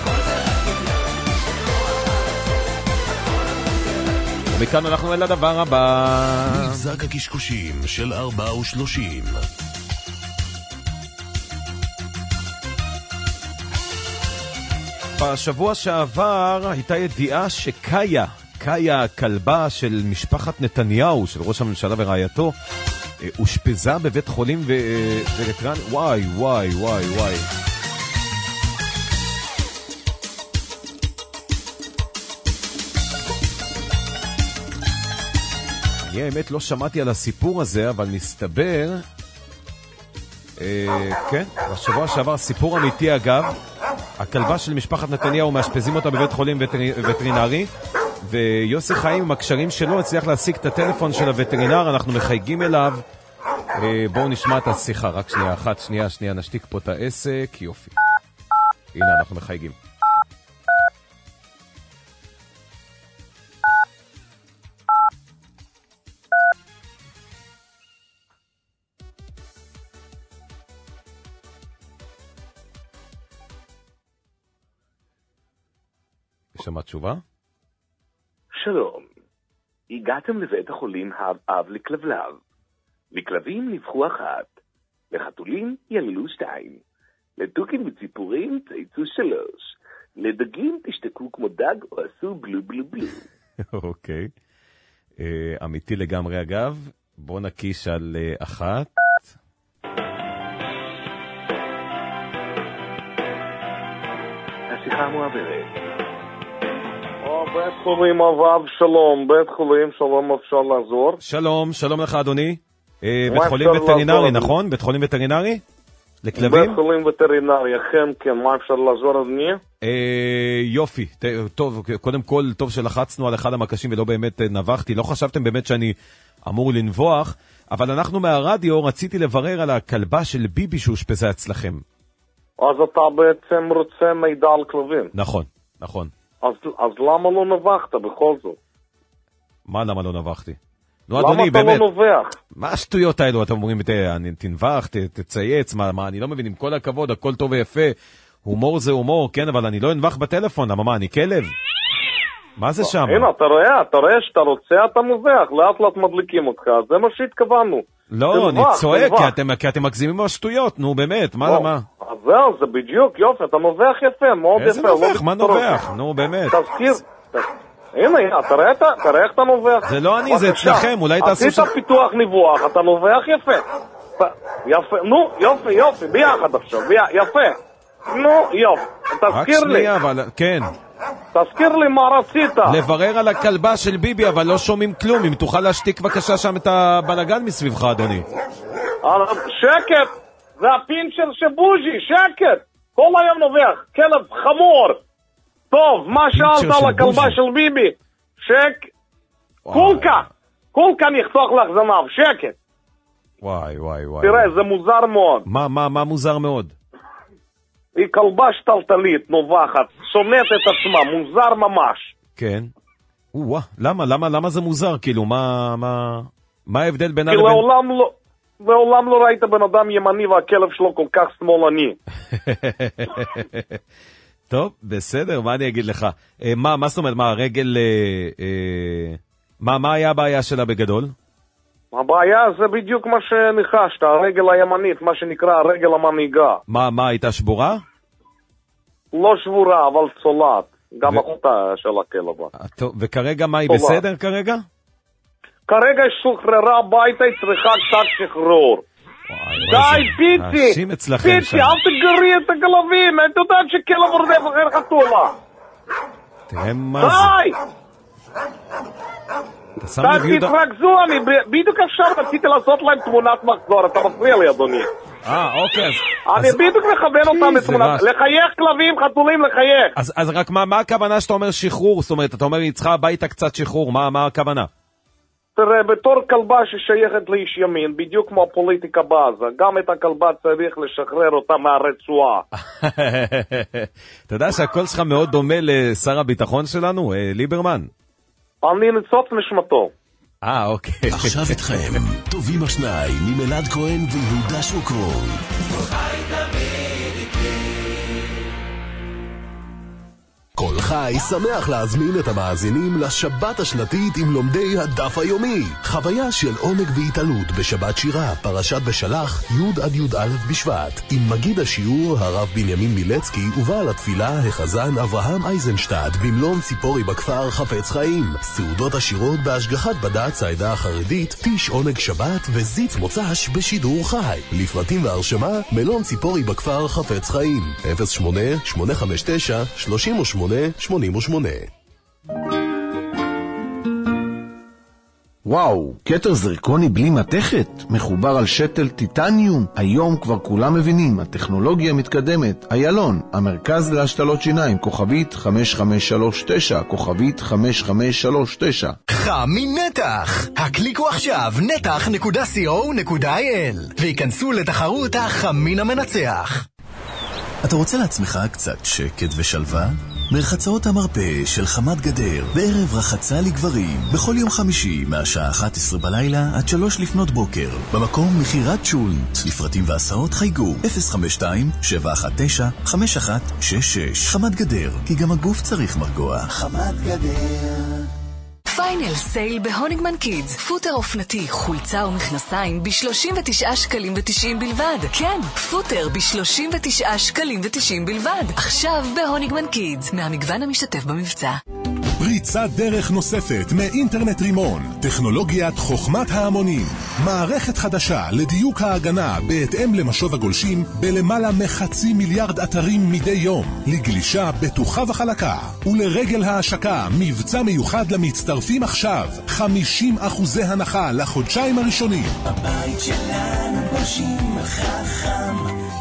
ומכאן אנחנו אל הדבר הבא, מבזק הקשקושים של ארבע ושלושים. בשבוע שעבר הייתה ידיעה שקאיה, קאיה הכלבה של משפחת נתניהו, של ראש הממשלה ורעייתו, אושפזה בבית חולים וטרן, וואי וואי וואי וואי. אני האמת לא שמעתי על הסיפור הזה, אבל מסתבר, אה, כן, בשבוע שעבר סיפור אמיתי אגב, הכלבה של משפחת נתניהו מאשפזים אותה בבית חולים וטרינרי, ויוסי חיים עם הקשרים שלו הצליח להשיג את הטלפון של הווטרינר, אנחנו מחייגים אליו, בואו נשמע את השיחה, רק שנייה אחת, שנייה, שנייה, נשתיק פה את העסק, יופי. הנה אנחנו מחייגים. שמע תשובה? שלום, הגעתם לבית החולים האב לכלבלב. לכלבים לבחו אחת, לחתולים יללו שתיים, לדוקים וציפורים תייצו שלוש, לדגים תשתקו כמו דג או עשו בלו בלו בלו. אוקיי, אמיתי לגמרי אגב, בוא נקיש על אחת. השיחה מועברת. בית חולים אבב, שלום, בית חולים, שלום, אפשר לעזור? שלום, שלום לך אדוני. בית חולים וטרינרי, נכון? בית חולים וטרינרי? לכלבים? בית חולים וטרינרי, אכן, כן, מה אפשר לעזור אדוני? יופי, טוב, קודם כל, טוב שלחצנו על אחד המקשים ולא באמת נבחתי, לא חשבתם באמת שאני אמור לנבוח, אבל אנחנו מהרדיו רציתי לברר על הכלבה של ביבי שהושפזה אצלכם. אז אתה בעצם רוצה מידע על כלבים? נכון, נכון. אז, אז למה לא נבחת בכל זאת? מה למה לא נבחתי? נו, למה אדוני, אתה באמת, לא נובח? מה השטויות האלו? אתם אומרים, תנבח, ת, תצייץ, מה, מה, אני לא מבין, עם כל הכבוד, הכל טוב ויפה, הומור זה הומור, כן, אבל אני לא אנבח בטלפון, למה מה, אני כלב? מה זה שם? הנה, אתה רואה, אתה רואה שאתה רוצה, אתה נובח, לאט לאט מדליקים אותך, זה מה שהתכוונו. לא, אני צועק, כי אתם, כי אתם מגזימים מהשטויות, נו, באמת, מה, מה? אז זהו, זה בדיוק, יופי, אתה נובח יפה, מאוד יפה. איזה נובח, מה נובח? נו, באמת. תזכיר, הנה, הנה, אתה רואה איך אתה נובח? זה לא אני, זה אצלכם, אולי תעשו... עשית פיתוח ניבוח, אתה נובח יפה. יפה, נו, יופי, יופי, ביחד עכשיו, יפה. נו, יופי, תזכיר לי. רק שנייה, אבל, כן. תזכיר לי מה רצית. לברר על הכלבה של ביבי, אבל לא שומעים כלום. אם תוכל להשתיק בבקשה שם את הבלגן מסביבך, אדוני. שקט, זה הפינצ'ר שבוז'י, שקט. כל היום נובח, כלב חמור. טוב, מה שאלת על הכלבה של ביבי? שק, קולקה, קולקה נחתוך לך זנב, שקט. וואי, וואי, וואי. תראה, זה מוזר מאוד. מה, מה, מה מוזר מאוד? היא כלבה שתלתלית, נובחת, שונאת את עצמה, מוזר ממש. כן. וואו, למה, למה, למה זה מוזר? כאילו, מה, מה, מה ההבדל בינה כי לבין... לעולם לא, לעולם לא ראית בן אדם ימני והכלב שלו כל כך שמאלני. טוב, בסדר, מה אני אגיד לך? אה, מה, מה זאת אומרת, מה, הרגל... אה, אה, מה, מה היה הבעיה שלה בגדול? הבעיה זה בדיוק מה שניחשת, הרגל הימנית, מה שנקרא הרגל המנהיגה. מה, מה, הייתה שבורה? לא שבורה, אבל צולעת. גם אחותה של הכלבה. טוב, וכרגע מה, היא בסדר כרגע? כרגע היא שוחררה הביתה, היא צריכה קצת שחרור. די, פיצי! פיצי, אל תגרי את הכלבים, את יודעת שכלב רודף אחר חתולה. תראה מה זה. די! די, תתרכזו, אני בדיוק עכשיו רציתי לעשות להם תמונת מחזור, אתה מפריע לי, אדוני. אה, אוקיי, אז... אני בדיוק מכוון אותם לתמונת... לחייך כלבים, חתולים, לחייך. אז רק מה הכוונה שאתה אומר שחרור? זאת אומרת, אתה אומר, היא צריכה הביתה קצת שחרור, מה הכוונה? תראה, בתור כלבה ששייכת לאיש ימין, בדיוק כמו הפוליטיקה בעזה, גם את הכלבה צריך לשחרר אותה מהרצועה. אתה יודע שהקול שלך מאוד דומה לשר הביטחון שלנו, ליברמן? אני ניצוץ נשמתו. אה, אוקיי. עכשיו איתכם, טובים השניים, ממלעד כהן ויהודה שוקרון. כל חי שמח להזמין את המאזינים לשבת השנתית עם לומדי הדף היומי. חוויה של עונג והתעלות בשבת שירה, פרשת בשלח, י' עד י' א' בשבט. עם מגיד השיעור הרב בנימין מילצקי ובעל התפילה החזן אברהם אייזנשטט במלון ציפורי בכפר חפץ חיים. סעודות השירות בהשגחת בד"ץ העדה החרדית, טיש עונג שבת וזיץ מוצ"ש בשידור חי. לפרטים והרשמה, מלון ציפורי בכפר חפץ חיים. אפס שמונה שמונה חמש תשע שלושים ושמונה שמונים ושמונה. וואו, כתר זרקוני בלי מתכת, מחובר על שתל טיטניום. היום כבר כולם מבינים, הטכנולוגיה מתקדמת. איילון, המרכז להשתלות שיניים, כוכבית חמש חמש שלוש תשע, כוכבית חמש חמש שלוש תשע. חמי נתח, הקליקו עכשיו נתח נקודה סי או נקודה איי אל ויכנסו לתחרות החמין המנצח. אתה רוצה לעצמך קצת שקט ושלווה? מרחצאות המרפא של חמת גדר בערב רחצה לגברים בכל יום חמישי מהשעה אחת עשרה בלילה עד שלוש לפנות בוקר במקום מחירת שולט. לפרטים והסעות חייגו אפס חמש שתיים שבע אחת תשע חמש אחת שש שש. חמת גדר, כי גם הגוף צריך מרגוע. חמת גדר. פיינל סייל בהוניגמן קידס, פוטר אופנתי, חולצה ומכנסיים ב-שלושים ותשעה שקלים ותשעים בלבד. כן, פוטר ב-שלושים ותשעה שקלים ותשעים בלבד. עכשיו בהוניגמן קידס, מהמגוון המשתתף במבצע. פריצת דרך נוספת מאינטרנט רימון, טכנולוגיית חוכמת ההמונים. מערכת חדשה לדיוק ההגנה בהתאם למשוב הגולשים בלמעלה מחצי מיליארד אתרים מדי יום. לגלישה בטוחה וחלקה. ולרגל ההשקה, מבצע מיוחד למצטרפים עכשיו. חמישים אחוזי הנחה לחודשיים הראשונים. הבית שלנו גולשים חכם.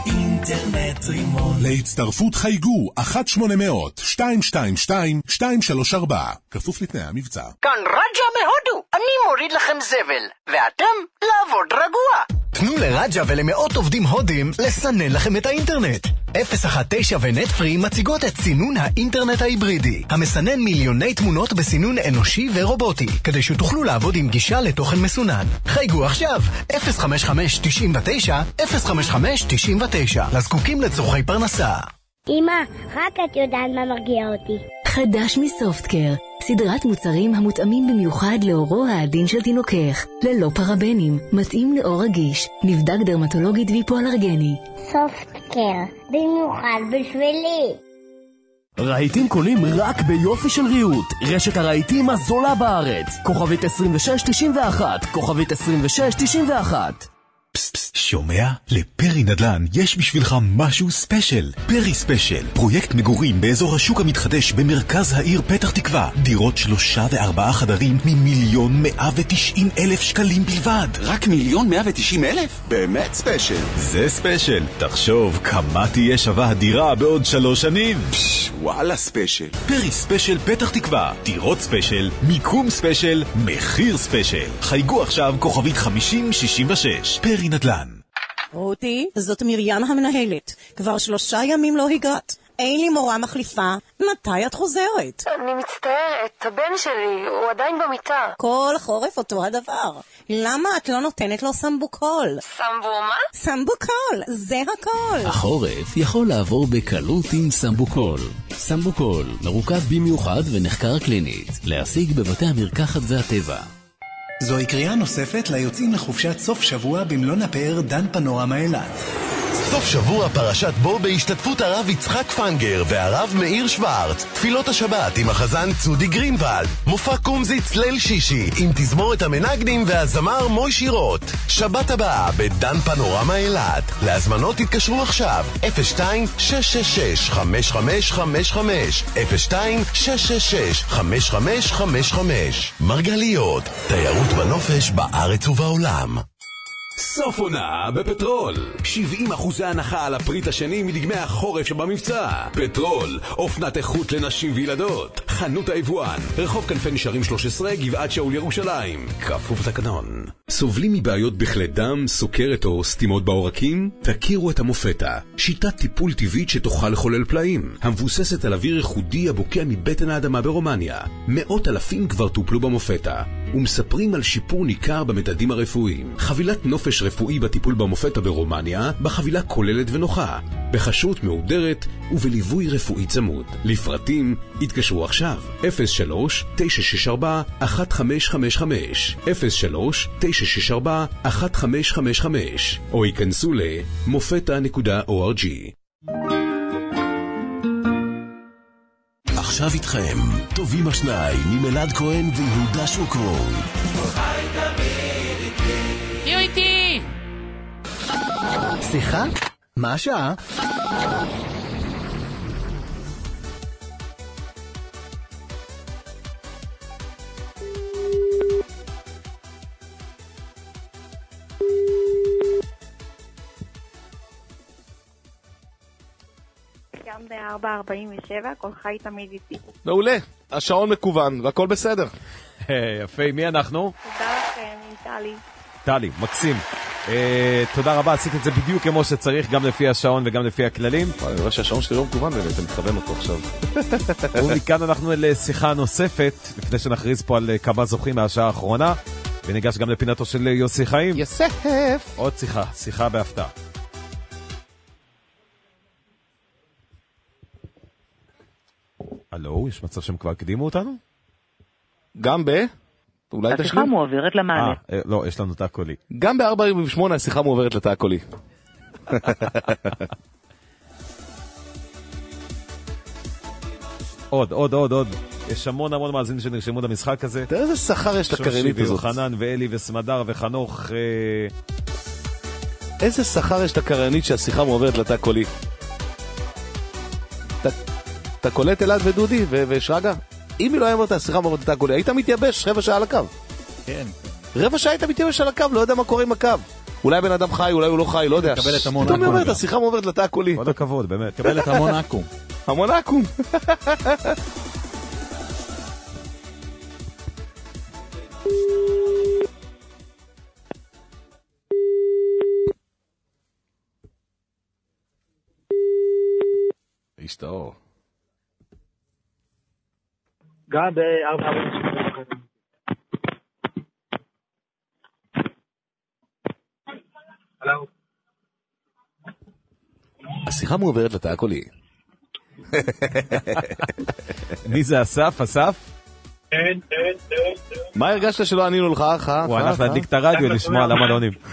אינטרנט רימון. להצטרפות חייגו אחת שמונה אפס אפס שתיים שתיים שתיים שתיים שלוש ארבע, כפוף לתנאי המבצע. כאן רג'ה מהודו, אני מוריד לכם זבל, ואתם לעבוד רגוע. תנו לרג'ה ולמאות עובדים הודים לסנן לכם את האינטרנט. אפס אחת תשע ונטפרי מציגות את סינון האינטרנט ההיברידי, המסנן מיליוני תמונות בסינון אנושי ורובוטי, כדי שתוכלו לעבוד עם גישה לתוכן מסונן. חייגו עכשיו, אפס חמש חמש תשעים ותשע אפס חמש חמש תשעים ותשע, לזקוקים לצורכי פרנסה. אמא, רק את יודעת מה מרגיע אותי. חדש מסופטקר, סדרת מוצרים המותאמים במיוחד לאורו העדין של תינוקך, ללא פרבנים, מתאים לאור רגיש, נבדק דרמטולוגית והיפואלרגני. סופטקר, במיוחד בשבילי. רהיטים קונים רק ביופי של ריהוט, רשת הרהיטים הזולה בארץ, כוכבית עשרים ושש תשעים ואחת, כוכבית עשרים ושש תשעים ואחת. פסט פסט, שומע? לפרי נדל"ן יש בשבילך משהו ספיישל. פרי ספיישל, פרויקט מגורים באזור השוק המתחדש במרכז העיר פתח תקווה. דירות שלושה וארבעה חדרים ממיליון מאה ותשעים אלף שקלים בלבד. רק מיליון מאה ותשעים אלף? באמת ספיישל. זה ספיישל. תחשוב כמה תהיה שווה הדירה בעוד שלוש שנים. פש, וואלה ספיישל. פרי ספיישל פתח תקווה. דירות ספיישל, מיקום ספיישל, מחיר ספיישל. חייגו עכשיו כוכבית חמישים שישים ושש. פרי נדל"ן. רותי, זאת מרים המנהלת. כבר שלושה ימים לא הגעת. אין לי מורה מחליפה. מתי את חוזרת? אני מצטערת, הבן שלי, הוא עדיין במיטה. כל חורף אותו הדבר. למה את לא נותנת לו סמבוקול? סמבו מה? סמבוקול, זה הכל. החורף יכול לעבור בקלות עם סמבוקול. סמבוקול מרוכז במיוחד ונחקר קלינית. להשיג בבתי המרקחת והטבע. זוהי קריאה נוספת ליוצאים לחופשת סוף שבוע במלון הפאר דן פנורמה אילת. סוף שבוע פרשת בו בהשתתפות הרב יצחק פנגר והרב מאיר שוורץ. תפילות השבת עם החזן צודי גרינוולד. מופע קומזיץ ליל שישי עם תזמורת המנגנים והזמר מוישי רוט. שבת הבאה בדן פנורמה אילת. להזמנות תתקשרו עכשיו אפס שתיים שש שש שש חמש חמש חמש חמש אפס שתיים שש שש שש חמש חמש חמש חמש. מרגליות, תיירות בנופש בארץ ובעולם. סוף עונה בפטרול. שבעים אחוזי הנחה על הפריט השני מדגמי החורף שבמבצע. פטרול, אופנת איכות לנשים וילדות. חנות היבואן, רחוב כנפי נשארים שלוש עשרה, גבעת שאול ירושלים. כפוף לתקנון. סובלים מבעיות בכלי דם, סוכרת או סתימות בעורקים? תכירו את המופטה, שיטת טיפול טבעית שתוכל לחולל פלאים, המבוססת על אוויר ייחודי הבוקע מבטן האדמה ברומניה. מאות אלפים כבר טופלו במופטה, ומספרים על שיפור ניכר במדדים הרפואיים. חבילת נופש רפואי בטיפול במופטה ברומניה, בחבילה כוללת ונוחה, בחשרות מהודרת ובליווי רפואי צמוד. לפרטים התקשרו עכשיו אפס שלוש תשע שש ארבע אחת חמש חמש חמש אפס שלוש תשע שש ארבע אחת חמש חמש חמש או ייכנסו ל-מופטה נקודה או אר ג'י. עכשיו איתכם, טובים השניים עם אלעד כהן ויהודה שוקרו. תהיו איתי! סליחה? מה השעה? גם ב-ארבע ארבעים ושבע, כל חי תמיד איתי. מעולה, השעון מקוון והכל בסדר. יפה, מי אנחנו? תודה לכם, עם טלי. טלי, מקסים. תודה רבה, עשית את זה בדיוק כמו שצריך, גם לפי השעון וגם לפי הכללים. אני רואה שהשעון שלי לא מקוון באמת, אני מכוון אותו עכשיו. ומכאן אנחנו לשיחה נוספת, לפני שנכריז פה על כמה זוכים מהשעה האחרונה, וניגש גם לפינתו של יוסי חיים. יסף! עוד שיחה, שיחה בהפתעה. הלו, יש מצב שהם כבר הקדימו אותנו? גם ב... אולי תשלים? השיחה מועברת למענה. אה, לא, יש לנו תא קולי. גם ב-ארבע ארבעים ושמונה השיחה מועברת לתא קולי. עוד, עוד, עוד, עוד. יש המון המון מאזינים שנרשמו למשחק הזה. תראה איזה שכר יש לקרנית הזאת. שושי ויוחנן ואלי וסמדר וחנוך. איזה שכר יש לקרנית שהשיחה מועברת לתא קולי? אתה קולט אלעד ודודי ושרגע? אם היא לא היה אומרת השיחה מועברת לתא קולי, היית מתייבש רבע שעה על הקו. כן. רבע שעה היית מתייבש על הקו, לא יודע מה קורה עם הקו. אולי בן אדם חי, אולי הוא לא חי, לא יודע. תקבל את המון אקום. פתאום היא אומרת, השיחה מועברת לתא קולי. עוד הכבוד, באמת. תקבל את המון אקום. המון אקום. אשתאו. גם ב-ארבע ארבעים ושמונה. הלו. השיחה מועברת לתא קולי. מי זה אסף? אסף? כן, כן, כן. מה הרגשת שלא ענינו לך? הוא הלך להדליק את הרדיו לשמוע למה לא עונים.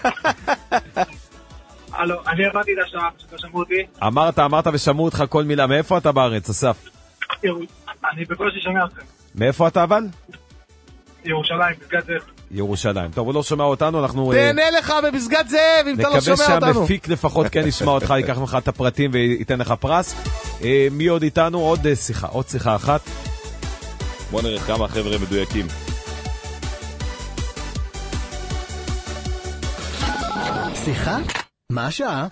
הלו, אני הבנתי את השעה, שלא שמעו אותי. אמרת, אמרת ושמעו אותך כל מילה. מאיפה אתה בארץ, אסף? אני בקושי שומע אתכם. מאיפה אתה אבל? ירושלים, פסגת זאב. ירושלים. טוב, הוא לא שומע אותנו, אנחנו... תהנה לך בפסגת זאב, אם אתה לא שומע אותנו. נקווה שהמפיק לפחות כן ישמע אותך, ייקח ממך את הפרטים וייתן לך פרס. מי עוד איתנו? עוד שיחה, עוד שיחה אחת. בוא נראה כמה חבר'ה מדויקים. שיחה? מה השעה?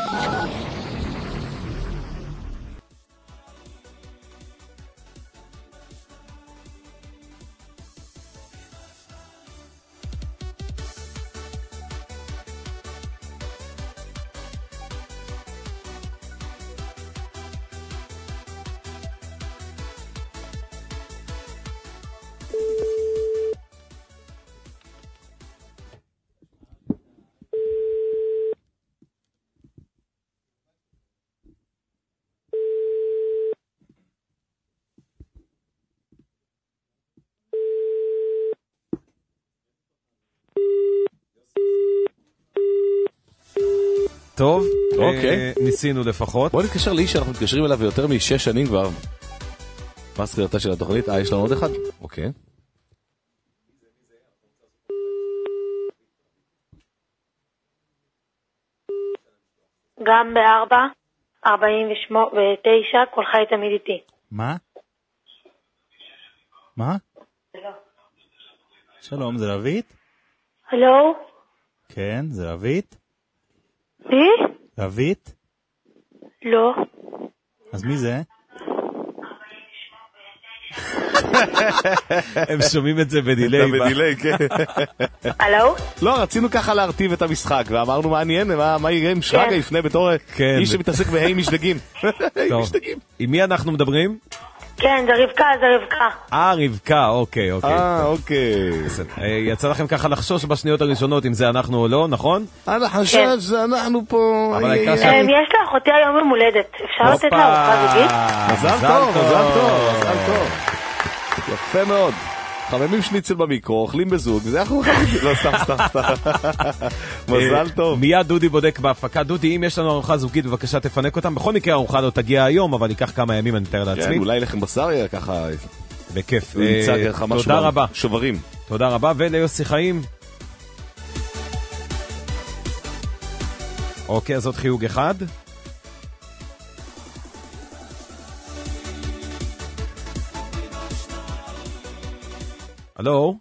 טוב, אוקיי. ניסינו לפחות. בוא נתקשר לאיש שאנחנו מתקשרים אליו יותר משש שנים כבר. מה סחירתה של התוכנית? אה, יש לנו עוד אחד? אוקיי. גם בארבע, ארבעים ותשע, כל חי תמיד איתי. מה? מה? שלום, זה רבית? הלו? כן, זה רבית? מי? רבית? לא. אז מי זה? הם שומעים את זה בדילי. בדילי, כן. הלו? לא, רצינו ככה להרטיב את המשחק, ואמרנו מעניין, מה יראה אם שרגע יפנה בתור איש שמתעסק בהי משדגים. טוב, עם מי אנחנו מדברים? כן, זה רבקה, זה רבקה. אה, רבקה, אוקיי, אוקיי. אה, אוקיי. יצא לכם ככה לחשוש בשניות הראשונות אם זה אנחנו או לא, נכון? אנחנו חשש, זה אנחנו פה. יש לאחותי היום יום הולדת. אפשר לתת לה ארוחה זוגית? מזל טוב, מזל טוב, מזל טוב. יפה מאוד. חממים שניצל במיקרו, אוכלים בזוג, וזה אנחנו חממים. לא, סתם, סתם, סתם. מזל טוב. מיד דודי בודק בהפקה. דודי, אם יש לנו ארוחה זוגית, בבקשה תפנק אותם. בכל מקרה, ארוחה לא תגיע היום, אבל ייקח כמה ימים, אני מתאר לעצמי. כן, אולי לכם בשר יהיה ככה. בכיף. תודה רבה. שוברים. תודה רבה, וליוסי חיים. אוקיי, אז עוד חיוג אחד. הלו?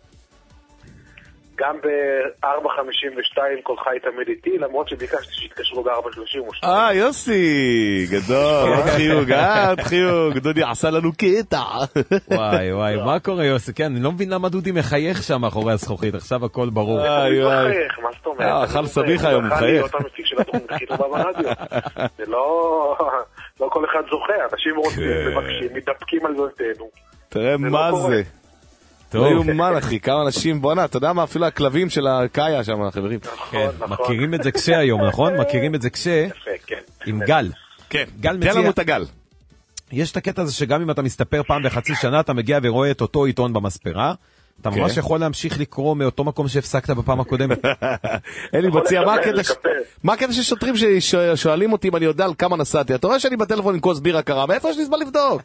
גם ב-ארבע חמישים ושתיים כל חי תמיד איתי, למרות שביקשתי שיתקשרו ב-ארבע שלושים ושתיים. אה, יוסי, גדול, עוד חיוג, אה, עוד חיוג, דודי עשה לנו קטע. וואי, וואי, מה קורה יוסי? כן, אני לא מבין למה דודי מחייך שם מאחורי הזכוכית, עכשיו הכל ברור. אני מחייך, מה זאת אומרת? אה, אכל סביך היום, מחייך. אני אותם מציג של התוכנית הכי טובה ברדיו. זה לא כל אחד זוכה, אנשים רוצים, מבקשים, מתדפקים על זולתנו. תראה מה זה. לא יומן אחי, כמה אנשים, בואנה, אתה יודע מה, אפילו הכלבים של הקאיה שם, חברים. כן, מכירים את זה כשה היום, נכון? מכירים את זה כשה עם גל. כן, תן לנו את הגל. יש את הקטע הזה שגם אם אתה מסתפר פעם בחצי שנה, אתה מגיע ורואה את אותו עיתון במספרה, אתה ממש יכול להמשיך לקרוא מאותו מקום שהפסקת בפעם הקודמת. אלי מציע, מה הקטע של שוטרים ששואלים אותי אם אני יודע על כמה נסעתי? אתה רואה שאני בטלפון עם כוס בירה קרה, מאיפה יש לי זמן לבדוק?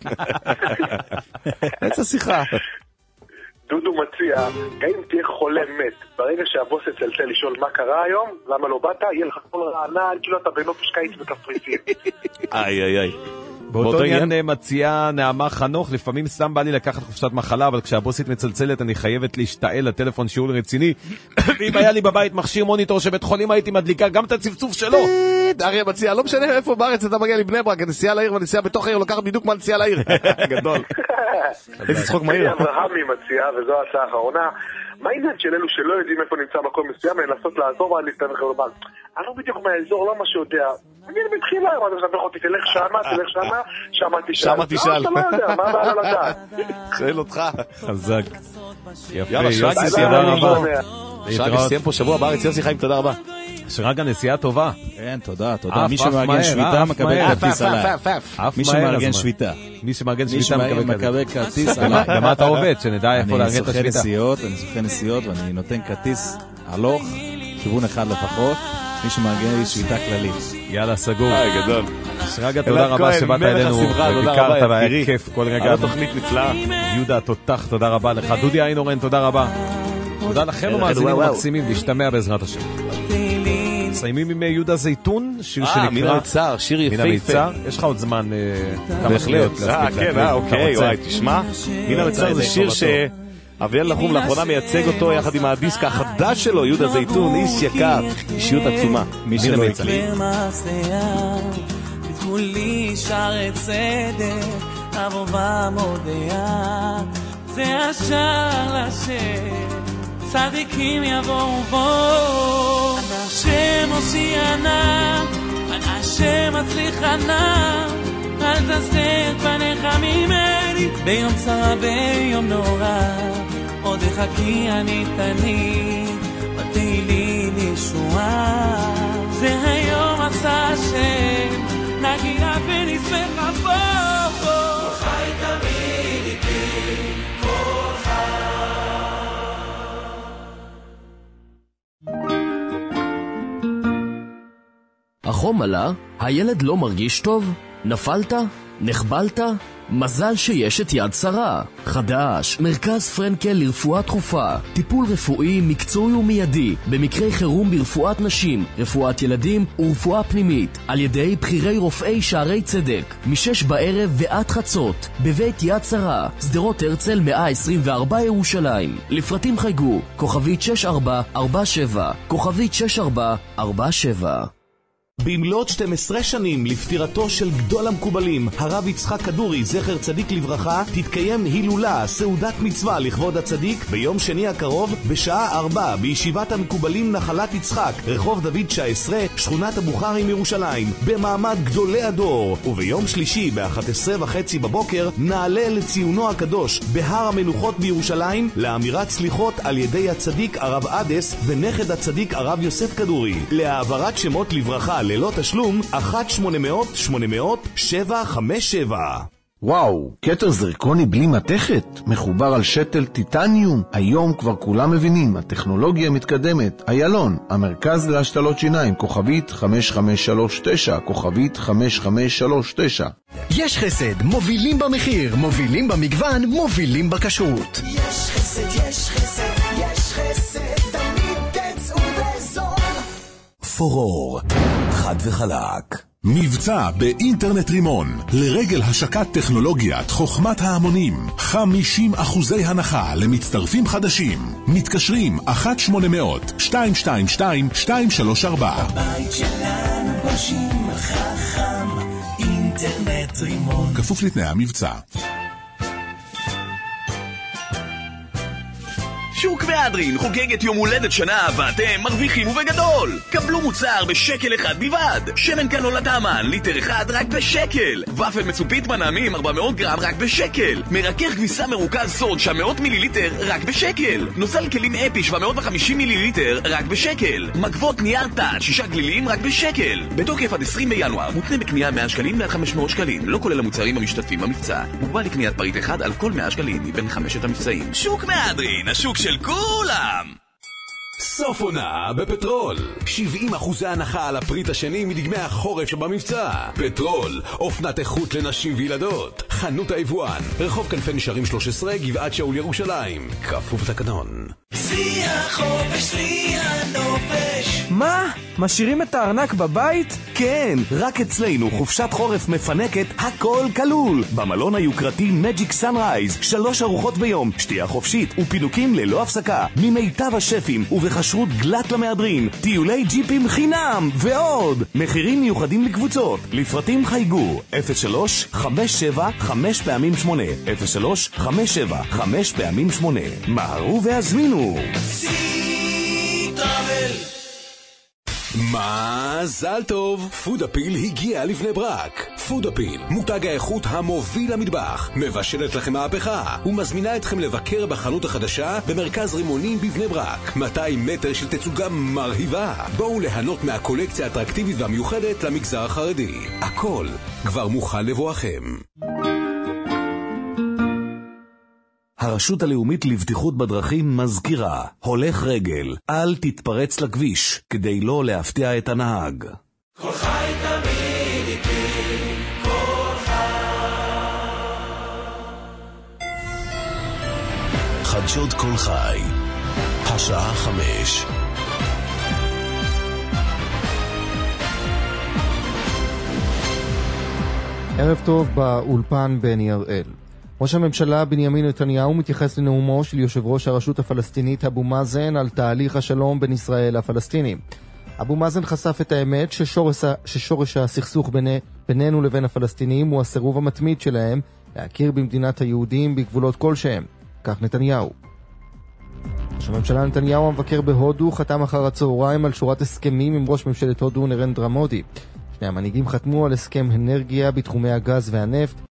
איזה שיחה. דודו מציע, גם אם תהיה חולה מת, ברגע שהבוס יצלצל לשאול מה קרה היום, למה לא באת, יהיה לך כל רענה, כאילו אתה בנופש קיץ בקפריסין. איי איי איי. באותו עניין מציעה נעמה חנוך, לפעמים סתם בא לי לקחת חופשת מחלה, אבל כשהבוסית מצלצלת אני חייבת להשתעל לטלפון שיעול רציני, ואם היה לי בבית מכשיר מוניטור שבית חולים הייתי מדליקה גם את הצפצוף שלו. אריה מציע, לא משנה איפה בארץ אתה מגיע לבני ברק, נסיעה לעיר ונסיעה בתוך העיר, לוקחת בדיוק מה נסיעה לעיר. גדול. איזה צחוק מהיר. אברהמי מציע, וזו ההצעה האחרונה, מה העניין של אלו שלא יודעים איפה נמצא מקום מסוים, לנסות לעזור ועד להסתכל לחבר בן? אני לא בדיוק מהאזור, לא מה שיודע. אני בתחילה, אני מספר אותי, תלך שמה, תלך שמה, שמה תשאל. שמה תשאל. אתה לא יודע, מה הבעיה לדעת? שואל אותך. חזק. יפה, יוסי סיים רבה. שרגע סיים פה שבוע בארץ, יוסי חיים, תודה רבה. שרגע נסיעה טובה. כן, תודה, תודה. מי שמארגן שביתה מקבל כרטיס עליי. מי שמארגן שביתה. מי שמארגן שביתה מקבל כרטיס עליי. גם אתה עובד, שנדע איפה לארגן את השביתה. אני סוכן נסיעות ואני נותן כרטיס הלוך, כיוון אחד לפחות. מי שמארגן לי שביתה כללית. יאללה, סגור. היי, גדול. שרגע, תודה רבה שבאת אלינו וביקרת והיה כיף כל רגע. על התוכנית נפלאה. יהודה תותח, תודה רבה לך. דודי איינורן, תודה רבה. תודה לכם ומאזינים המקסימים, להשתמע בעזרת השם. מסיימים עם יהודה זיתון, שיר שנקרא... מן המצר, שיר יפהפה. יש לך עוד זמן כמה שניות להספיק להקליט. אה, אוקיי, וואי, תשמע. מן המצר זה שיר שאביאל נחום לאחרונה מייצג אותו יחד עם הדיסק החדש שלו, יהודה זיתון, איש יקר, אישיות עצומה. מי שלא הקליט. כולי שערי צדק, אבובה מודעה, זה השער לשם, צדיקים יבואו בואו. אנא השם הושיענה, אנא השם הצליחנה, אל תסתר פניך ממני, ביום צרה ביום נורא, עוד חכי אני תניק, ותהי לי ישועה. זה היום עשה השם, נגילה ונשמחה בו, כל חי תמיד איתי, כל חי. החום עלה? הילד לא מרגיש טוב? נפלת? נחבלת? מזל שיש את יד שרה. חדש, מרכז פרנקל לרפואה דחופה. טיפול רפואי מקצועי ומיידי במקרי חירום ברפואת נשים, רפואת ילדים ורפואה פנימית, על ידי בחירי רופאי שערי צדק, משש בערב ועד חצות, בבית יד שרה, שדרות הרצל מאה עשרים וארבע ירושלים. לפרטים חייגו, כוכבית שש ארבע ארבע שבע, כוכבית שש ארבע ארבע שבע. במלאת שתים עשרה שנים לפטירתו של גדול המקובלים, הרב יצחק כדורי, זכר צדיק לברכה, תתקיים הילולה, סעודת מצווה לכבוד הצדיק, ביום שני הקרוב, בשעה ארבע, בישיבת המקובלים נחלת יצחק, רחוב דוד תשע עשרה, שכונת הבוכרים ירושלים, במעמד גדולי הדור. וביום שלישי, ב-אחת עשרה וחצי בבוקר, נעלה לציונו הקדוש, בהר המנוחות בירושלים, לאמירת סליחות על ידי הצדיק הרב אדס, ונכד הצדיק הרב יוסף כדורי, להעברת שמות לברכה ללא תשלום, אחת שמונה מאות שמונה מאות שבע חמש שבע. וואו, כתר זרקוני בלי מתכת, מחובר על שתל טיטניום. היום כבר כולם מבינים, הטכנולוגיה מתקדמת. איילון, המרכז להשתלות שיניים, כוכבית חמש חמש שלוש תשע, כוכבית חמש חמש שלוש תשע. יש חסד, מובילים במחיר, מובילים במגוון, מובילים בכשרות. יש חסד, יש חסד, יש חסד, תמיד תצאו בזול. פורור, חד וחלק. מבצע באינטרנט רימון לרגל השקת טכנולוגיית חוכמת ההמונים, חמישים אחוזי הנחה למצטרפים חדשים. מתקשרים אחת שמונה מאות שתיים שתיים שתיים שתיים שלוש ארבע. הבית שלנו גושים חכם, אינטרנט רימון. כפוף לתנאי המבצע. שוק מהדרין חוגגת יום הולדת שנה ואתם מרוויחים ובגדול. קבלו מוצר בשקל אחד בלבד. שמן קנולה טעמן ליטר אחד רק בשקל. ופל מצופית מנעמים ארבע מאות גרם רק בשקל. מרכך כביסה מרוכז סוד שבע מאות מיליליטר רק בשקל. נוזל כלים אפי שבע מאות וחמישים מיליליטר רק בשקל. מגבות נייר טאץ' שישה גלילים רק בשקל. בתוקף עד עשרים בינואר. מותנה בקנייה מאה שקלים ועד חמש מאות שקלים. לא כולל המוצרים המשתתפים במבצע. מוגבל לקניית פריט אחד על כל מאה שקלים מבין חמשת המבצעים. שוק מהדרין, השוק של כולם. סוף עונה בפטרול. שבעים אחוזי הנחה על הפריט השני מדגמי החורף שבמבצע. פטרול, אופנת איכות לנשים וילדות. חנות היבואן, רחוב כנפי נשארים שלוש עשרה, גבעת שאול ירושלים. כפוף לתקנון. שיא החופש, שיא הנופש. מה? משאירים את הארנק בבית? כן, רק אצלנו חופשת חורף מפנקת, הכל כלול. במלון היוקרתי מג'יק סנרייז, שלוש ארוחות ביום, שתייה חופשית ופינוקים ללא הפסקה, ממיטב השפים ובחשרות גלת למהדרין, טיולי ג'יפים חינם ועוד. מחירים מיוחדים לקבוצות. לפרטים חייגו אפס שלוש חמש שבע חמש פעמים שמונה, אפס שלוש חמש שבע חמש פעמים שמונה. מהרו והזמינו. סי טראבל. מזל טוב, פודאפיל הגיע לבני ברק. פודאפיל, מותג האיכות המוביל למטבח, מבשלת לכם מהפכה ומזמינה אתכם לבקר בחנות החדשה במרכז רימונים בבני ברק. מאתיים מטר של תצוגה מרהיבה. בואו ליהנות מהקולקציה האטרקטיבית והמיוחדת למגזר החרדי. הכל כבר מוכן לבואכם. הרשות הלאומית לבטיחות בדרכים מזכירה, הולך רגל, אל תתפרץ לכביש, כדי לא להפתיע את הנהג. כל חי תמיד איתי, כל חדשות כל חי, השעה חמש. ערב טוב, באולפן בני הראל. ראש הממשלה בנימין נתניהו מתייחס לנאומו של יושב ראש הרשות הפלסטינית אבו מאזן על תהליך השלום בין ישראל לפלסטינים. אבו מאזן חשף את האמת ששורש, ששורש הסכסוך ביני, בינינו לבין הפלסטינים הוא הסירוב המתמיד שלהם להכיר במדינת היהודים בגבולות כלשהם. כך נתניהו. ראש הממשלה נתניהו המבקר בהודו חתם אחר הצהריים על שורת הסכמים עם ראש ממשלת הודו נרנדרה מודי. שני המנהיגים חתמו על הסכם אנרגיה בתחומי הגז והנפט,